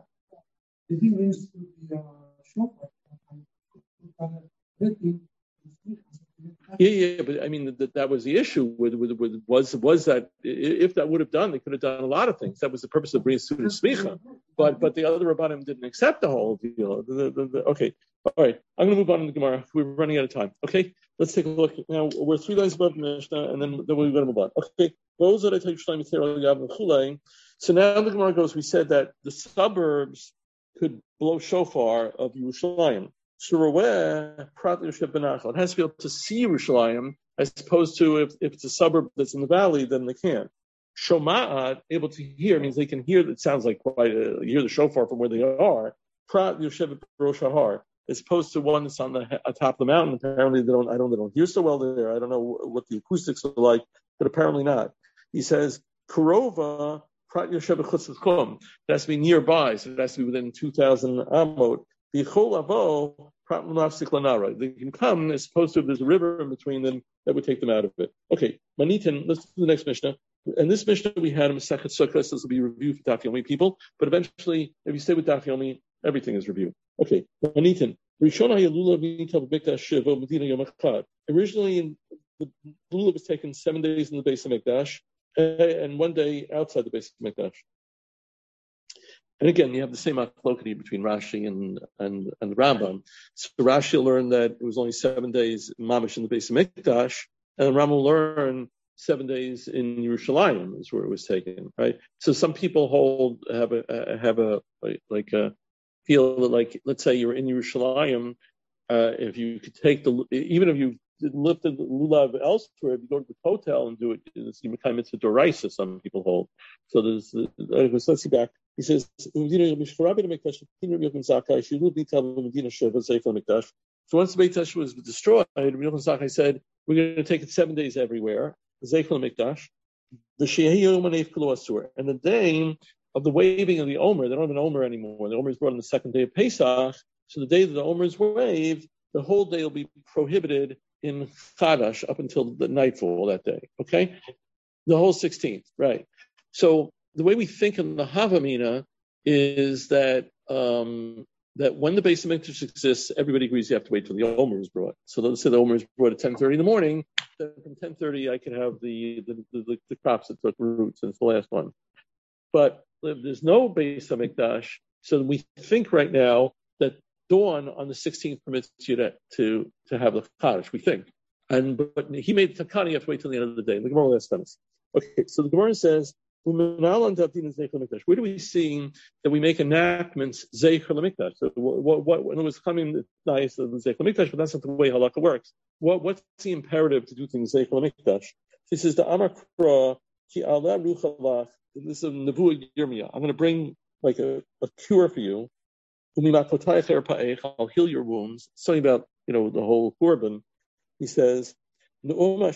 Yeah, yeah, but I mean that that was the issue. With, with, with was was that if that would have done, they could have done a lot of things. That was the purpose of bringing student smicha. But but the other rabbanim didn't accept the whole deal. The, the, the, okay, all right. I'm going to move on to the Gemara. We're running out of time. Okay, let's take a look. Now we're three lines above the Mishnah, and then, then we're going to move on. Okay, those that I take so now the Gemara goes. We said that the suburbs could blow shofar of Yerushalayim. It has to be able to see Yerushalayim, as opposed to if, if it's a suburb that's in the valley, then they can't. Shoma'at, able to hear, means they can hear, it sounds like quite a, hear the shofar from where they are. Prat Yoshevet Rosh Hahar, as opposed to one that's on the top of the mountain. Apparently they don't, I don't, they don't hear so well there. I don't know what the acoustics are like, but apparently not. He says, Karova, Prat Yoshevet Chutz V'Chum. It has to be nearby, so it has to be within two thousand amot. The Chol Avo, they can come as opposed to if there's a river in between them that would take them out of it. Okay, Manitin, let's do the next Mishnah. And this Mishnah we had in Masechet Sukkos. This will be reviewed for Daf Yomi people, but eventually, if you stay with Daf Yomi, everything is reviewed. Okay, Manitin. Originally, the lulav was taken seven days in the base of Mikdash and one day outside the base of Mikdash. And again, you have the same machlokes between Rashi and, and, and the Rambam. So Rashi learned that it was only seven days mamish in the base of Mikdash, and Rambam learned seven days in Yerushalayim is where it was taken, right? So some people hold, have a, have a, like a, feel that like, let's say you're in Yerushalayim, uh, if you could take the, even if you lifted the lulav elsewhere, if you go to the hotel and do it, it's a doraisa, some people hold. So there's, uh, let's see back. He says, so once the Beit Mikdash was destroyed, Rabbi Yochanan said, we're going to take it seven days everywhere, Zeichel Mikdash, the Shehi Yom Hanef Kilo Asur. And the day of the waving of the Omer, they don't have an Omer anymore. The Omer is brought on the second day of Pesach. So the day that the Omer is waved, the whole day will be prohibited in Chadash up until the nightfall that day. Okay? The whole sixteenth, right. So the way we think in the Havamina is that um, that when the Beis Hamikdash exists, everybody agrees you have to wait till the Omer is brought. So let's say the Omer is brought at ten thirty in the morning. Then from ten thirty, I can have the the, the, the crops that took roots, and it's the last one. But if there's no Beis Hamikdash, so we think right now that dawn on the sixteenth permits you to to, to have the Kaddish. We think, and but, but he made the Takani. You have to wait till the end of the day. The Gemara last us. Okay, so the Gemara says, where do we see that we make enactments Zeicher L'Mikdash? So what, what, when it was coming nice of the Zeicher L'Mikdash, but that's not the way halakha works. What, what's the imperative to do things Zeicher L'Mikdash? This is the Amakra Ki Allah Ruchalach. This is Nevuah Yirmiyah. I'm going to bring like a, a cure for you. I'll heal your wounds. Something about you know the whole korban. He says. They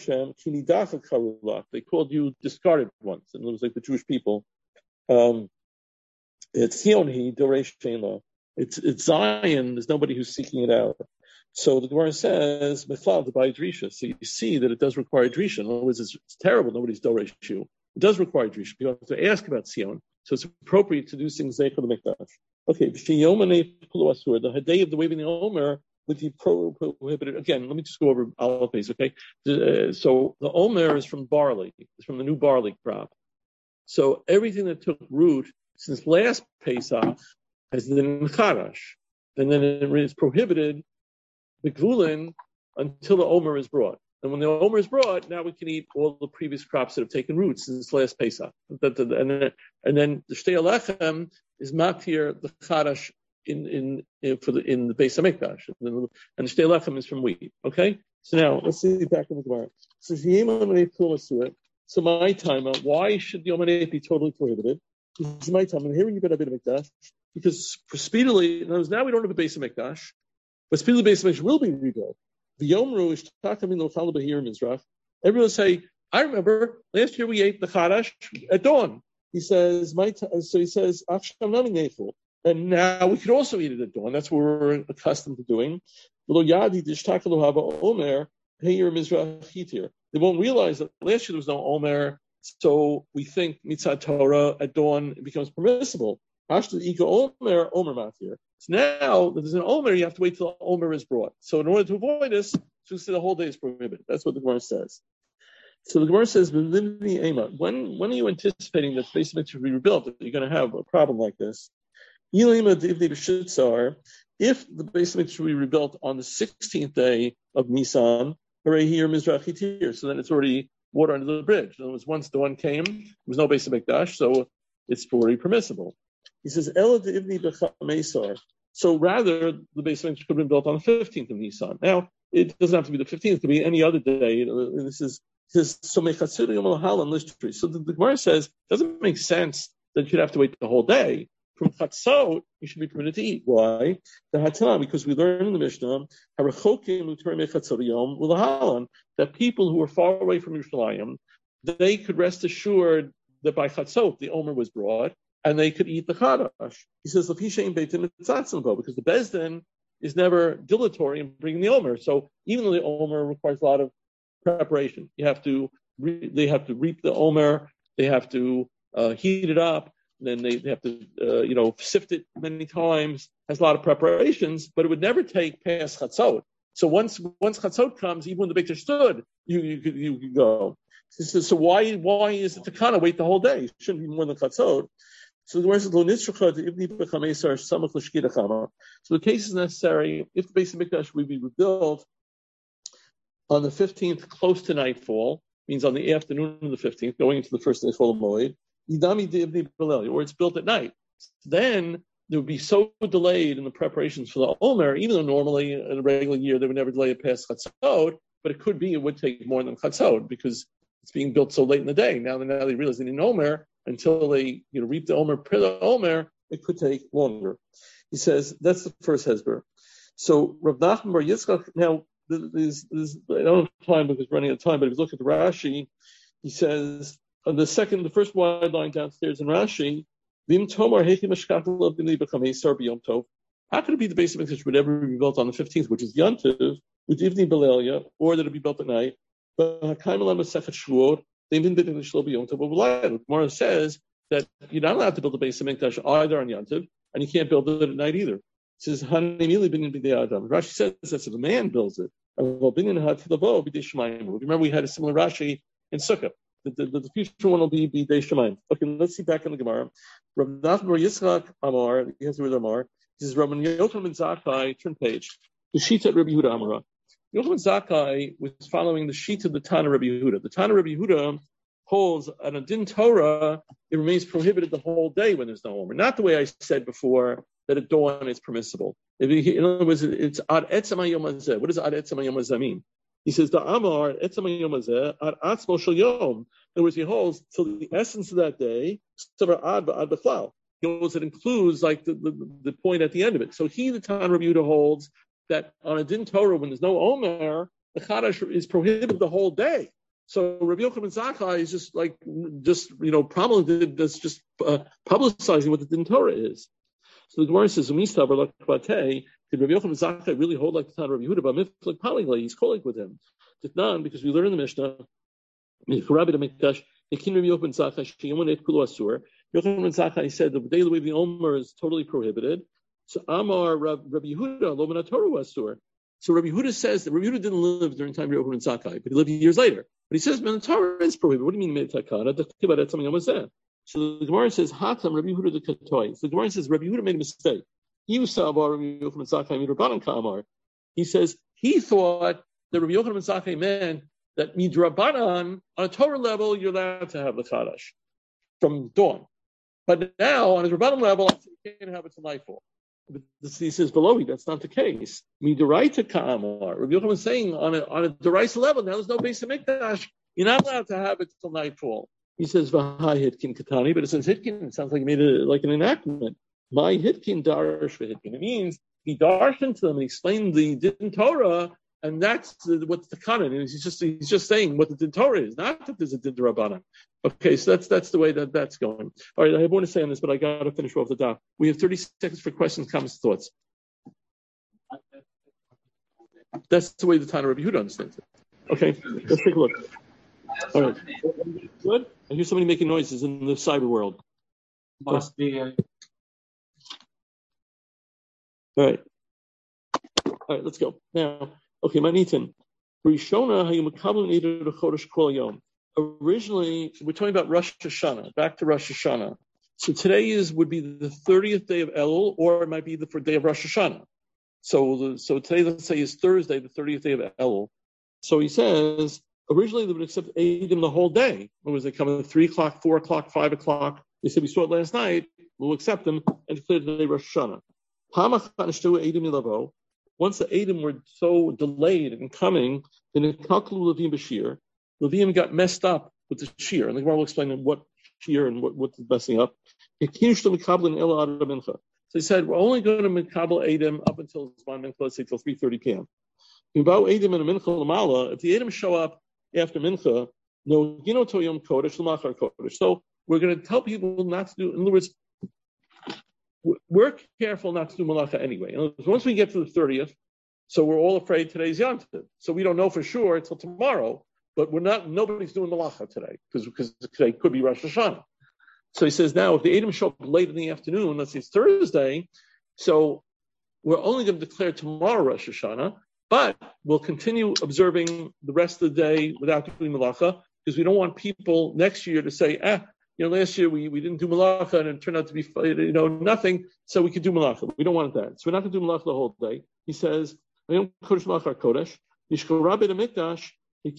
called you discarded ones, and it was like the Jewish people. Um, it's Sionhi Doresh Sheila. It's it's Zion. There's nobody who's seeking it out. So the Gemara says Mechlav to buy drisha. So you see that it does require drisha. In other words, it's, it's terrible. Nobody's Doresh you. It does require drisha. You have to ask about Sion. So it's appropriate to do things Zeichel Mikdash. Okay, the day of the waving the Omer. With the prohibited, again, let me just go over olive base, okay? Uh, so the Omer is from barley. It's from the new barley crop. So everything that took root since last Pesach has been Chadash. And then it is prohibited, Begvulin, until the Omer is brought. And when the Omer is brought, now we can eat all the previous crops that have taken root since last Pesach. And then, and then the Shtei Alechem is Matir, the Chadash, In, in in for the in the Beis Hamikdash, and the Shtei Lechem is from wheat. Okay, so now let's see back in the Gemara. So so my time, why should the Yom Hanef be totally prohibited? This is my time. I'm hearing you about a bit of Mikdash because for speedily. Now we don't have a Beis Hamikdash, but speedily Beis Hamikdash will be rebuilt. The Yomru is talking in the Chalaba here in Mizrach. Everyone will say, I remember last year we ate the Chadash at dawn. He says, my t-, so he says, and now we could also eat it at dawn. That's what we're accustomed to doing. They won't realize that last year there was no Omer, so we think Mitzvah Torah at dawn it becomes permissible. So now that there's an Omer, you have to wait till the Omer is brought. So in order to avoid this, just the whole day is prohibited. That's what the Gemara says. So the Gemara says, when when are you anticipating that the Beis Hamikdash should be rebuilt? That you're going to have a problem like this? If the Beis Hamikdash should be rebuilt on the sixteenth day of Nisan, hooray here Mizrachi Tir. So then it's already water under the bridge. In other words, once the one came, there was no Beis Hamikdash, so it's already permissible. He says, Ela Divni B'Chameisar. So rather, the Beis Hamikdash could have been built on the fifteenth of Nisan. Now, it doesn't have to be the fifteenth; it could be any other day. This is this so Mechatzir Yom Lahal Lishtri. So the, the Gemara says, it doesn't make sense that you'd have to wait the whole day. From Chatzot, you should be permitted to eat. Why? The Hatana, because we learn in the Mishnah, that people who are far away from Yerushalayim, they could rest assured that by Chatzot, the Omer was brought, and they could eat the Chadash. He says, because the Bezdin is never dilatory in bringing the Omer. So even though the Omer requires a lot of preparation, you have to, re- they have to reap the Omer, they have to uh, heat it up, then they, they have to, uh, you know, sift it many times. Has a lot of preparations, but it would never take past Chatzot. So once once Chatzot comes, even when the Bikter stood, you you could you could go. So, so why why is it to kind of wait the whole day? It shouldn't be more than Chatzot. So the says, so the case is necessary if the Beis Hamikdash would be rebuilt on the fifteenth, close to nightfall, means on the afternoon of the fifteenth, going into the first day of Moed, or it's built at night. Then there would be so delayed in the preparations for the Omer, even though normally in a regular year they would never delay it past Chatzot, but it could be it would take more than Chatzot because it's being built so late in the day. Now, now they realize they need an Omer until they you know reap the Omer, per the Omer, it could take longer. He says that's the first Hezber. So Rav Nachman bar Yitzchak, now there's, there's, I don't have time because we're running out of time, but if you look at the Rashi, he says on the second, the first wide line downstairs in Rashi, Vim Tomar Hechi Mashkatel of B'nei B'Chamei Sar B'Yom Tov. How could it be the Beis Hamikdash would ever be built on the fifteenth, which is Yom Tov, with Ivnei B'Lelia, or that it be built at night? But Hakaim Elam Masechet Shvuot, they didn't build Shlo B'Yom Tov B'Layla. Gemara says that you're not allowed to build the Beis Hamikdash either on Yom Tov, and you can't build it at night either. It says Hanei Mili Binyan B'Dei Adam. Rashi says that if a man builds it, remember we had a similar Rashi in Sukkah. The, the, the future one will be B'Dei Shemayim. Okay, let's see back in the Gemara. Rav Nachman bar Yitzchak Amar, he has the word Amar. He says, Rabban Yochanan ben Zakkai, turn page. The sheet at Rabbi Yehuda Amara. Yochanan ben Zakkai was following the sheet of the Tana Rabbi Yehuda. The Tana Rabbi Yehuda holds on a Din Torah, it remains prohibited the whole day when there's no Omer. Not the way I said before, that at dawn it's permissible. In other words, it's ad etzem hayom hazeh. What does ad etzem hayom hazeh mean? He says the Amar etzem hayom hazeh ad atzmo shel yom. In other words, he holds till the essence of that day. Ad ad b'chlal. He holds it includes like the, the, the point at the end of it. So he, the Tan Rabbi Yehuda, holds that on a Din Torah when there's no Omer, the Chadash is prohibited the whole day. So Rabbi Yochanan ben Zakkai is just like just you know probably that's just uh, publicizing what the Din Torah is. So the Gemara says, "Umistav or lakbate." Did Rabbi Yochanan ben Zakkai really hold like the Tan Rabbi Yehuda? But miflik paligla, he's colleague with him. Ditnan, because we learn in the Mishnah, Rabbi Hamikdash, Ekin Rabbi Yochanan ben Zakkai, Sheyoman et Kulu Asur. Yochanan ben Zakkai said the day of the way of the Omer is totally prohibited. So Amar Rabbi Yehuda lo min haTorah Asur. So Rabbi Yehuda says that Rabbi Yehuda didn't live during the time of Yochanan ben Zakkai, but he lived years later. But he says the Torah is prohibited. What do you mean metakana? That's something I was saying. So the Gemara says, Hatam Rabbi Yehuda the Katoy. So the Gemara says, Rabbi Yehuda made a mistake. He was Sabar Rabbi Yochanan ben Zakkai Midrabanan Kamar. He says, he thought that Rabbi Yochanan ben Zakkai meant that Midrabanan, on a Torah level, you're allowed to have the Chadash from dawn. But now, on a Rabbanan level, you can't have it till nightfall. But he says, below that's not the case. Midaraita Kamar. Rabbi Yochanan was saying, on a, on a Deraisa level, now there's no Beis Hamikdash. You're not allowed to have it till nightfall. He says, V'hai Hitkin Katani, but it says Hitkin, it sounds like he made it like an enactment. My Hitkin Darish Hitkin. It means he darshan to them and explained the Din Torah, and that's the, what's the canon. He's just he's just saying what the Din Torah is, not that there's a Din Rabbanan. Okay, so that's that's the way that that's going. All right, I have more to say on this, but I got to finish off the dot. We have thirty seconds for questions, comments, thoughts. That's the way the Tana Rabbi Yehuda understands it. Okay, let's take a look. All right. Good? I hear somebody making noises in the cyber world. Must be. Uh... All right. All right, let's go. Now, okay, Manitin. Originally, we're talking about Rosh Hashanah, back to Rosh Hashanah. So today is would be the thirtieth day of Elul, or it might be the day of Rosh Hashanah. So, the, so today, let's say, is Thursday, the thirtieth day of Elul. So he says, originally they would accept Eidim the whole day. When was they coming at three o'clock, four o'clock, five o'clock? They said, we saw it last night, we'll accept them and declare today Rosh Hashanah. Once the Eidim were so delayed in coming, then it calculated Levim Bashir. Levim got messed up with the Shir. And the Gemara will explain what Shir and what, what's messing up. So he said, we're only going to Mikabel Eidim up until Zman Mincha, let's say till three thirty p.m. If the Eidim show up after Mincha, no Gino Toyom Kodesh, Lamachar Kodesh. So we're going to tell people not to do, in other words, we're careful not to do Malacha anyway. In other words, once we get to the thirtieth, so we're all afraid today's Yom Tov. So we don't know for sure until tomorrow, but we're not, nobody's doing Malacha today, because because today could be Rosh Hashanah. So he says now, if the Eidim show up late in the afternoon, let's say it's Thursday, so we're only going to declare tomorrow Rosh Hashanah, but we'll continue observing the rest of the day without doing Malacha, because we don't want people next year to say, ah, you know, last year we, we didn't do malacha and it turned out to be, you know, nothing, so we could do malacha. We don't want that. So we're not going to do malacha the whole day. He says, Kodesh malacha Kodesh, Yishkol Rabbi Mikdash, once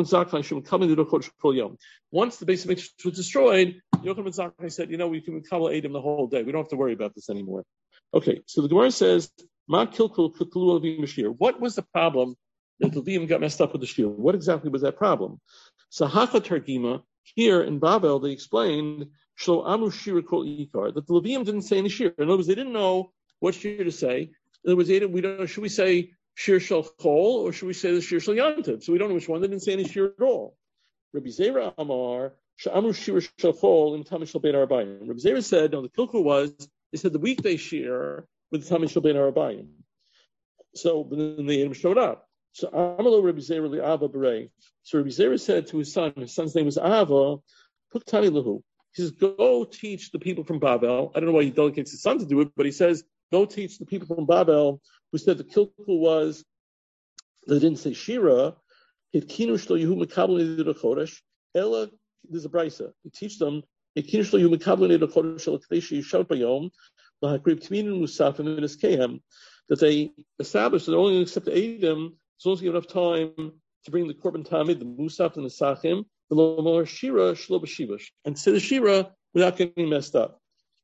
the base of Mikdash was destroyed, Yochanan ben Zakkai said, you know, we can kabel Adam the whole day. We don't have to worry about this anymore. Okay, so the Gemara says, Ma kilkul kilkulu Levim b'shir. What was the problem that the Levim got messed up with the shir? What exactly was that problem? So Hacha Targima, here in Babel, they explained Shlo Amru Shira Kol Ikar, that the Levim didn't say any shir. In other words, they didn't know what shir to say. In other words, they didn't, we don't know, should we say Shir Shal Chol, or should we say the Shir Shal Yantiv? So we don't know which one. They didn't say any Shir at all. Rabbi Zera Amar, Sha'amru Shir Shal Chol, and Tamish Shal Bein Arabayim. Rabbi Zera said, no, the kilkul was, they said the weekday Shir with the Tamish Shal Bein Arabayim. So, but then the Adam showed up. So Amalo Rabbi Zera li Ava Berei. So Rabbi Zera said to his son, his son's name was Ava, Puk Tani Lahu. He says, go teach the people from Babel. I don't know why he delegates his son to do it, but he says, go teach the people from Babel who said the kilkul was, they didn't say Shira, Ella, there's a brisa. You teach them, that they establish that they only accept the Edom as long as you have enough time to bring the Korban Tamid, the Musaf, and the Sachim, the Lomar Shira, Shlo B'Shivash, and say the Shira without getting messed up.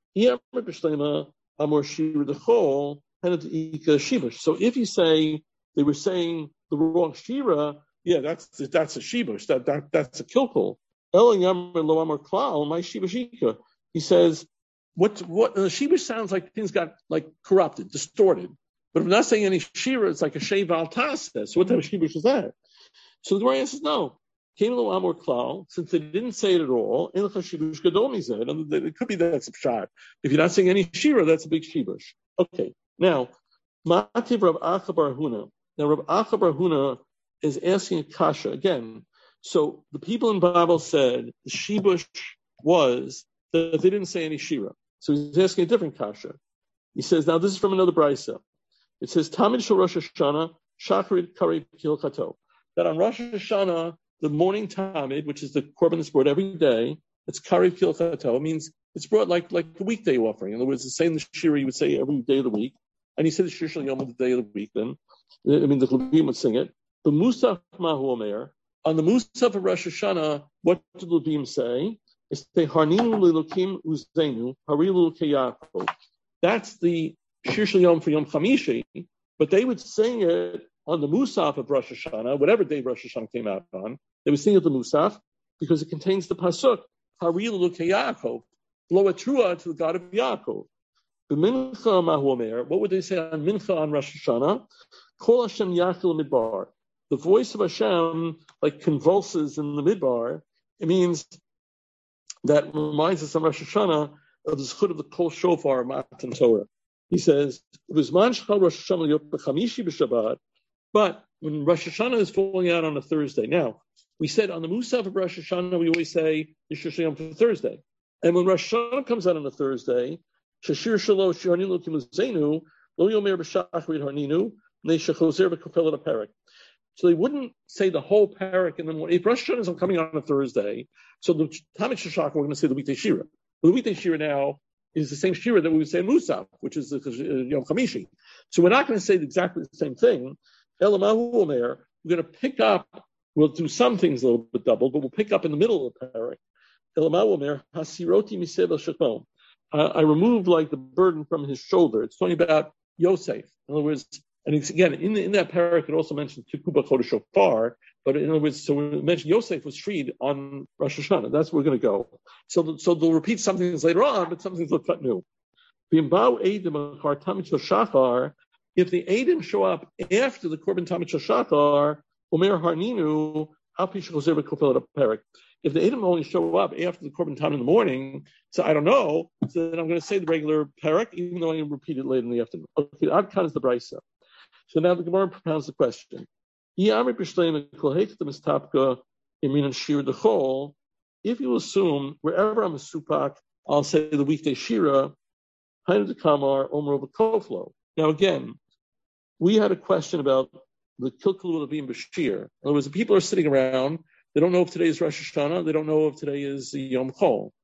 So if you say they were saying the wrong Shira, yeah, that's that's a Shibush, that, that that's a kilkul. He says, what what uh, Shibush sounds like things got like corrupted, distorted. But if I'm not saying any Shira, it's like a Shev al Taseh. So what type of Shibush is that? So the Gemara says, no. Came lo amor klal, since they didn't say it at all, it could be that's a pshat. If you're not saying any Shira, that's a big Shibush. Okay, now, Ma'ativ Rav Acha bar Huna. Now, Rav Acha bar Huna is asking a kasha again. So the people in Babel said the Shibush was that they didn't say any Shira. So he's asking a different kasha. He says, now this is from another brisa. It says, Tamid Shal Rosh Hashanah, Shacharit Kari Kilchato. That on Rosh Hashanah, the morning Tamid, which is the korban that's brought every day, it's Kari Kilchato. It means it's brought like like a weekday offering. In other words, the same Shira you would say every day of the week. And he said the Shir Shal Yom the day of the week then. I mean, the Levim would sing it. The Musaf Mahu Omer, on the Musaf of Rosh Hashanah, what did the Levim say? It's the Harninu Lilukim Uzenu, Harilu Keyako. That's the Shir Shal Yom for Yom Chamishi, but they would sing it on the Musaf of Rosh Hashanah, whatever day Rosh Hashanah came out on. They would sing it the Musaf because it contains the Pasuk, Harilu Keyako, blow a trua to the God of Yaakov. The Mincha Mahu Omer, what would they say on Mincha on Rosh Hashanah? Kol Hashem Yachil Midbar. The voice of Hashem like convulses in the midbar. It means that reminds us on Rosh Hashanah of the zchut of the Kol Shofar Matan Torah. He says, but when Rosh Hashanah is falling out on a Thursday. Now, we said on the Musaf of Rosh Hashanah, we always say Yishur Shayam for Thursday. And when Rosh Hashanah comes out on a Thursday, Shashir Shalo Shirninu Kimuzenu, Lo Yomer B'Shachrit Harninu, Neshachoser B'Kofel Parak. So they wouldn't say the whole parak in the morning. If Rosh Hashanah is coming on a Thursday, so the Tamid Shashak, we're going to say the weekday Shira. The weekday Shira now is the same Shira that we would say in Musaf, which is the Yom Chamishi. So we're not going to say exactly the same thing. Elamahu Omer, we're going to pick up, we'll do some things a little bit double, but we'll pick up in the middle of the parak. Elamahu Omer, Hasiroti Misev Shachom. I removed like the burden from his shoulder. It's talking about Yosef. In other words, and it's, again, in, the, in that parak, it also mentions Tikuba Chodesh Shofar, but in other words, so we mentioned Yosef was freed on Rosh Hashanah. That's where we're going to go. So, so they'll repeat some things later on, but some things look quite new. If the Eidim show up after the Korban Tamid Shachar, Omer Harninu, Parak. If the Eidim only show up after the Korban Tamid in the morning, so I don't know, so then I'm going to say the regular parak, even though I'm going to repeat it later in the afternoon. Okay, Adkan is the brisa. So now the Gemara propounds the question. If you assume wherever I'm a supak, I'll say the weekday shira. Now again, we had a question about the kilkul of being bashir. In other words, the people are sitting around. They don't know if today is Rosh Hashanah. They don't know if today is Yom Chol.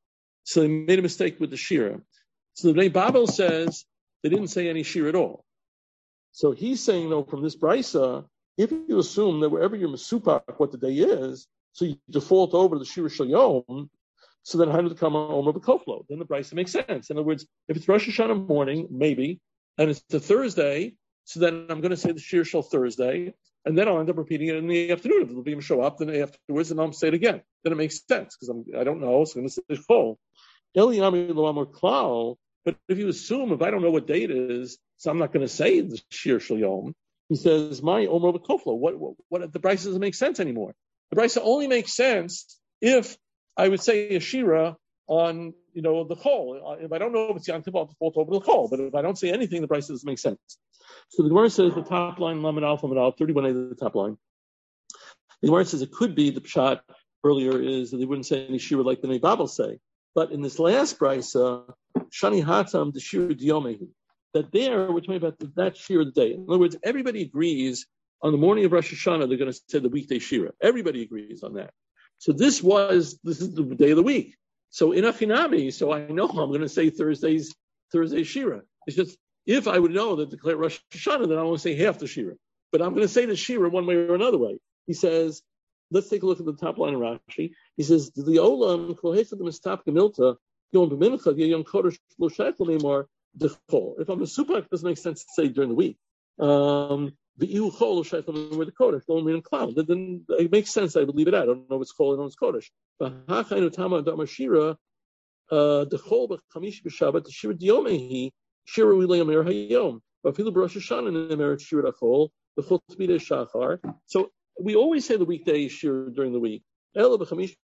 So they made a mistake with the shira. So the Bnei Babel says they didn't say any shira at all. So he's saying, though, from this brisa, if you assume that wherever you're mesupak what the day is, so you default over to the shira shel yom, so then how did it come on Omer b'koflo? Then the brisa makes sense. In other words, if it's Rosh Hashanah morning, maybe, and it's a Thursday, so then I'm going to say the shira shel Thursday, and then I'll end up repeating it in the afternoon. If the Levim show up, then afterwards, and I'll say it again. Then it makes sense because I don't know, so I'm going to say chol. Eliyami lo amor klal. But if you assume, if I don't know what day it is, so I'm not going to say the shir shel yom. He says, my omer b'koflo. What, what, what, the brisa doesn't make sense anymore. The brisa only makes sense if I would say a shira on, you know, the chol. If I don't know if it's yantiv, I'll default over the chol. But if I don't say anything, the brisa doesn't make sense. So the Gemara says the top line, lamed alf, lamed alf, thirty-one A to the top line. The Gemara says it could be the pshat earlier is that they wouldn't say any shira like the Bnei Babel say. But in this last brisa, shani hatam the shira diyomehi, that there we're talking about that shira of the day. In other words, everybody agrees on the morning of Rosh Hashanah they're going to say the weekday shira. Everybody agrees on that. So this was this is the day of the week. So in Achinami, so I know I'm going to say Thursday's Thursday shira. It's just if I would know that declare Rosh Hashanah, then I won't say half the shira. But I'm going to say the shira one way or another way. He says, let's take a look at the top line of Rashi. He says, the olam kohesed the mistap gemilta yom b'mincha yom kodesh lo shayach l'meimar dechol. If I'm a supak, it doesn't make sense to say during the week. Um, V'iu chol lo shayach l'meimar dekodesh lo mean cloud. Then it makes sense. I would leave it out. I don't know if it's chol, I don't know if it's kodesh. V'hachaynu tama damar shira dechol b'chamish b'shabbat the shira diyomehi shira wilei amer hayom. V'afilu b'rosh Hashanah nemer shira dechol b'chol t'midei shachar. So we always say the weekday shir during the week. So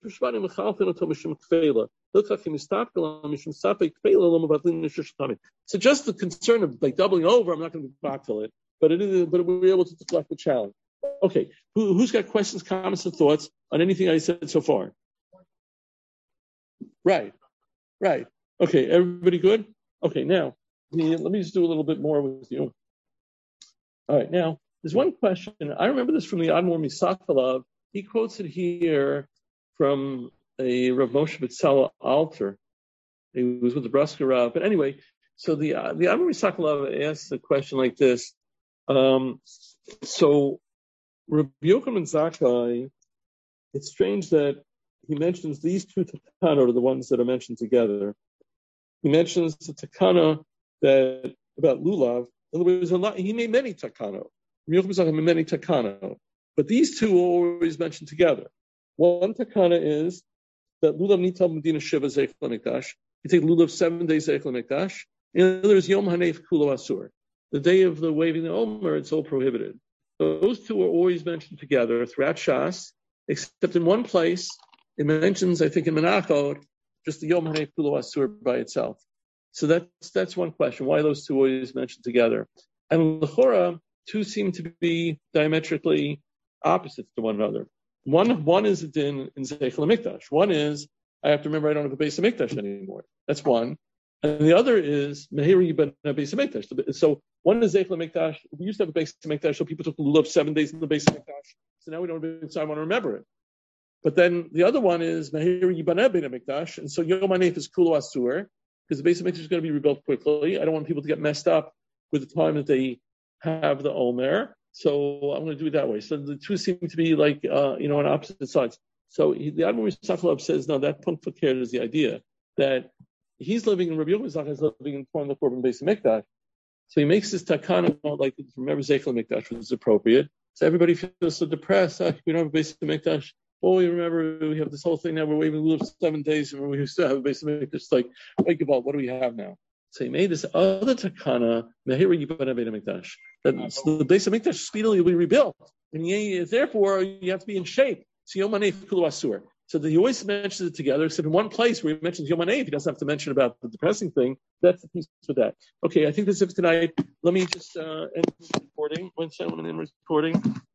just the concern of like doubling over, I'm not going to be back till it, but it is, but we're able to deflect the challenge. Okay, Who, who's got questions, comments, and thoughts on anything I said so far? Right, right. Okay, everybody good? Okay, now let me just do a little bit more with you. All right, now. There's one question. I remember this from the Admor Misakalav. He quotes it here from a Rav Moshe Betzalel Alter. He was with the Brisker Rav. But anyway, so the uh, the Admor Misakalav asks a question like this. Um, so Rabbi Yochanan Zakkai, it's strange that he mentions these two takana are the ones that are mentioned together. He mentions the takana that about lulav. In other words, a lot, he made many takana. Many takana, but these two are always mentioned together. One takana is that lulav nital medina shiva zeich lemikdash. You take lulav seven days zeich lemikdash. And the other is yom hanef kulo asur. The day of the waving the omer, it's all prohibited. Those two are always mentioned together throughout Shas, except in one place it mentions, I think in Menachot, just the yom hanef kulo asur by itself. So that's that's one question. Why are those two always mentioned together? And l'chora, two seem to be diametrically opposites to one another. One one is a din in Zeich LaMikdash. One is I have to remember I don't have a Beis HaMikdash anymore. That's one. And the other is Mehiri ben Beis HaMikdash. So one is Zeich LaMikdash. We used to have a Beis HaMikdash, so people took the lulav seven days in the Beis HaMikdash. So now we don't have it, so I want to remember it. But then the other one is Mehiri ben HaMikdash. And so Yom HaNef is Kulo Asur, because the Beis HaMikdash is going to be rebuilt quickly. I don't want people to get messed up with the time that they have the Omer, so I'm going to do it that way. So the two seem to be like, uh, you know, on opposite sides. So he, the Admor Misakalav says, no, that punkt fakir is the idea that he's living in Rabbi Yochanan is living in Korban Korban Beis HaMikdash. So he makes this takana like remember Zeich LaMikdash, which is appropriate. So everybody feels so depressed. Oh, we don't have a Beis HaMikdash. Oh, we remember we have this whole thing now. We're waving lulav seven days, and we used to have a Beis HaMikdash. It's like, think about what do we have now? So he made this other takana, Mehiri Yibaneh Beit HaMikdash, that so the Beis HaMikdash speedily will be rebuilt, and he, therefore you have to be in shape. So Yom HaNef Kulo Asur. So that he always mentions it together, except in one place where he mentions Yom HaNef, he doesn't have to mention about the depressing thing. That's the piece with that. Okay, I think this is tonight. Let me just uh, end the recording. One second, I'm going to end recording.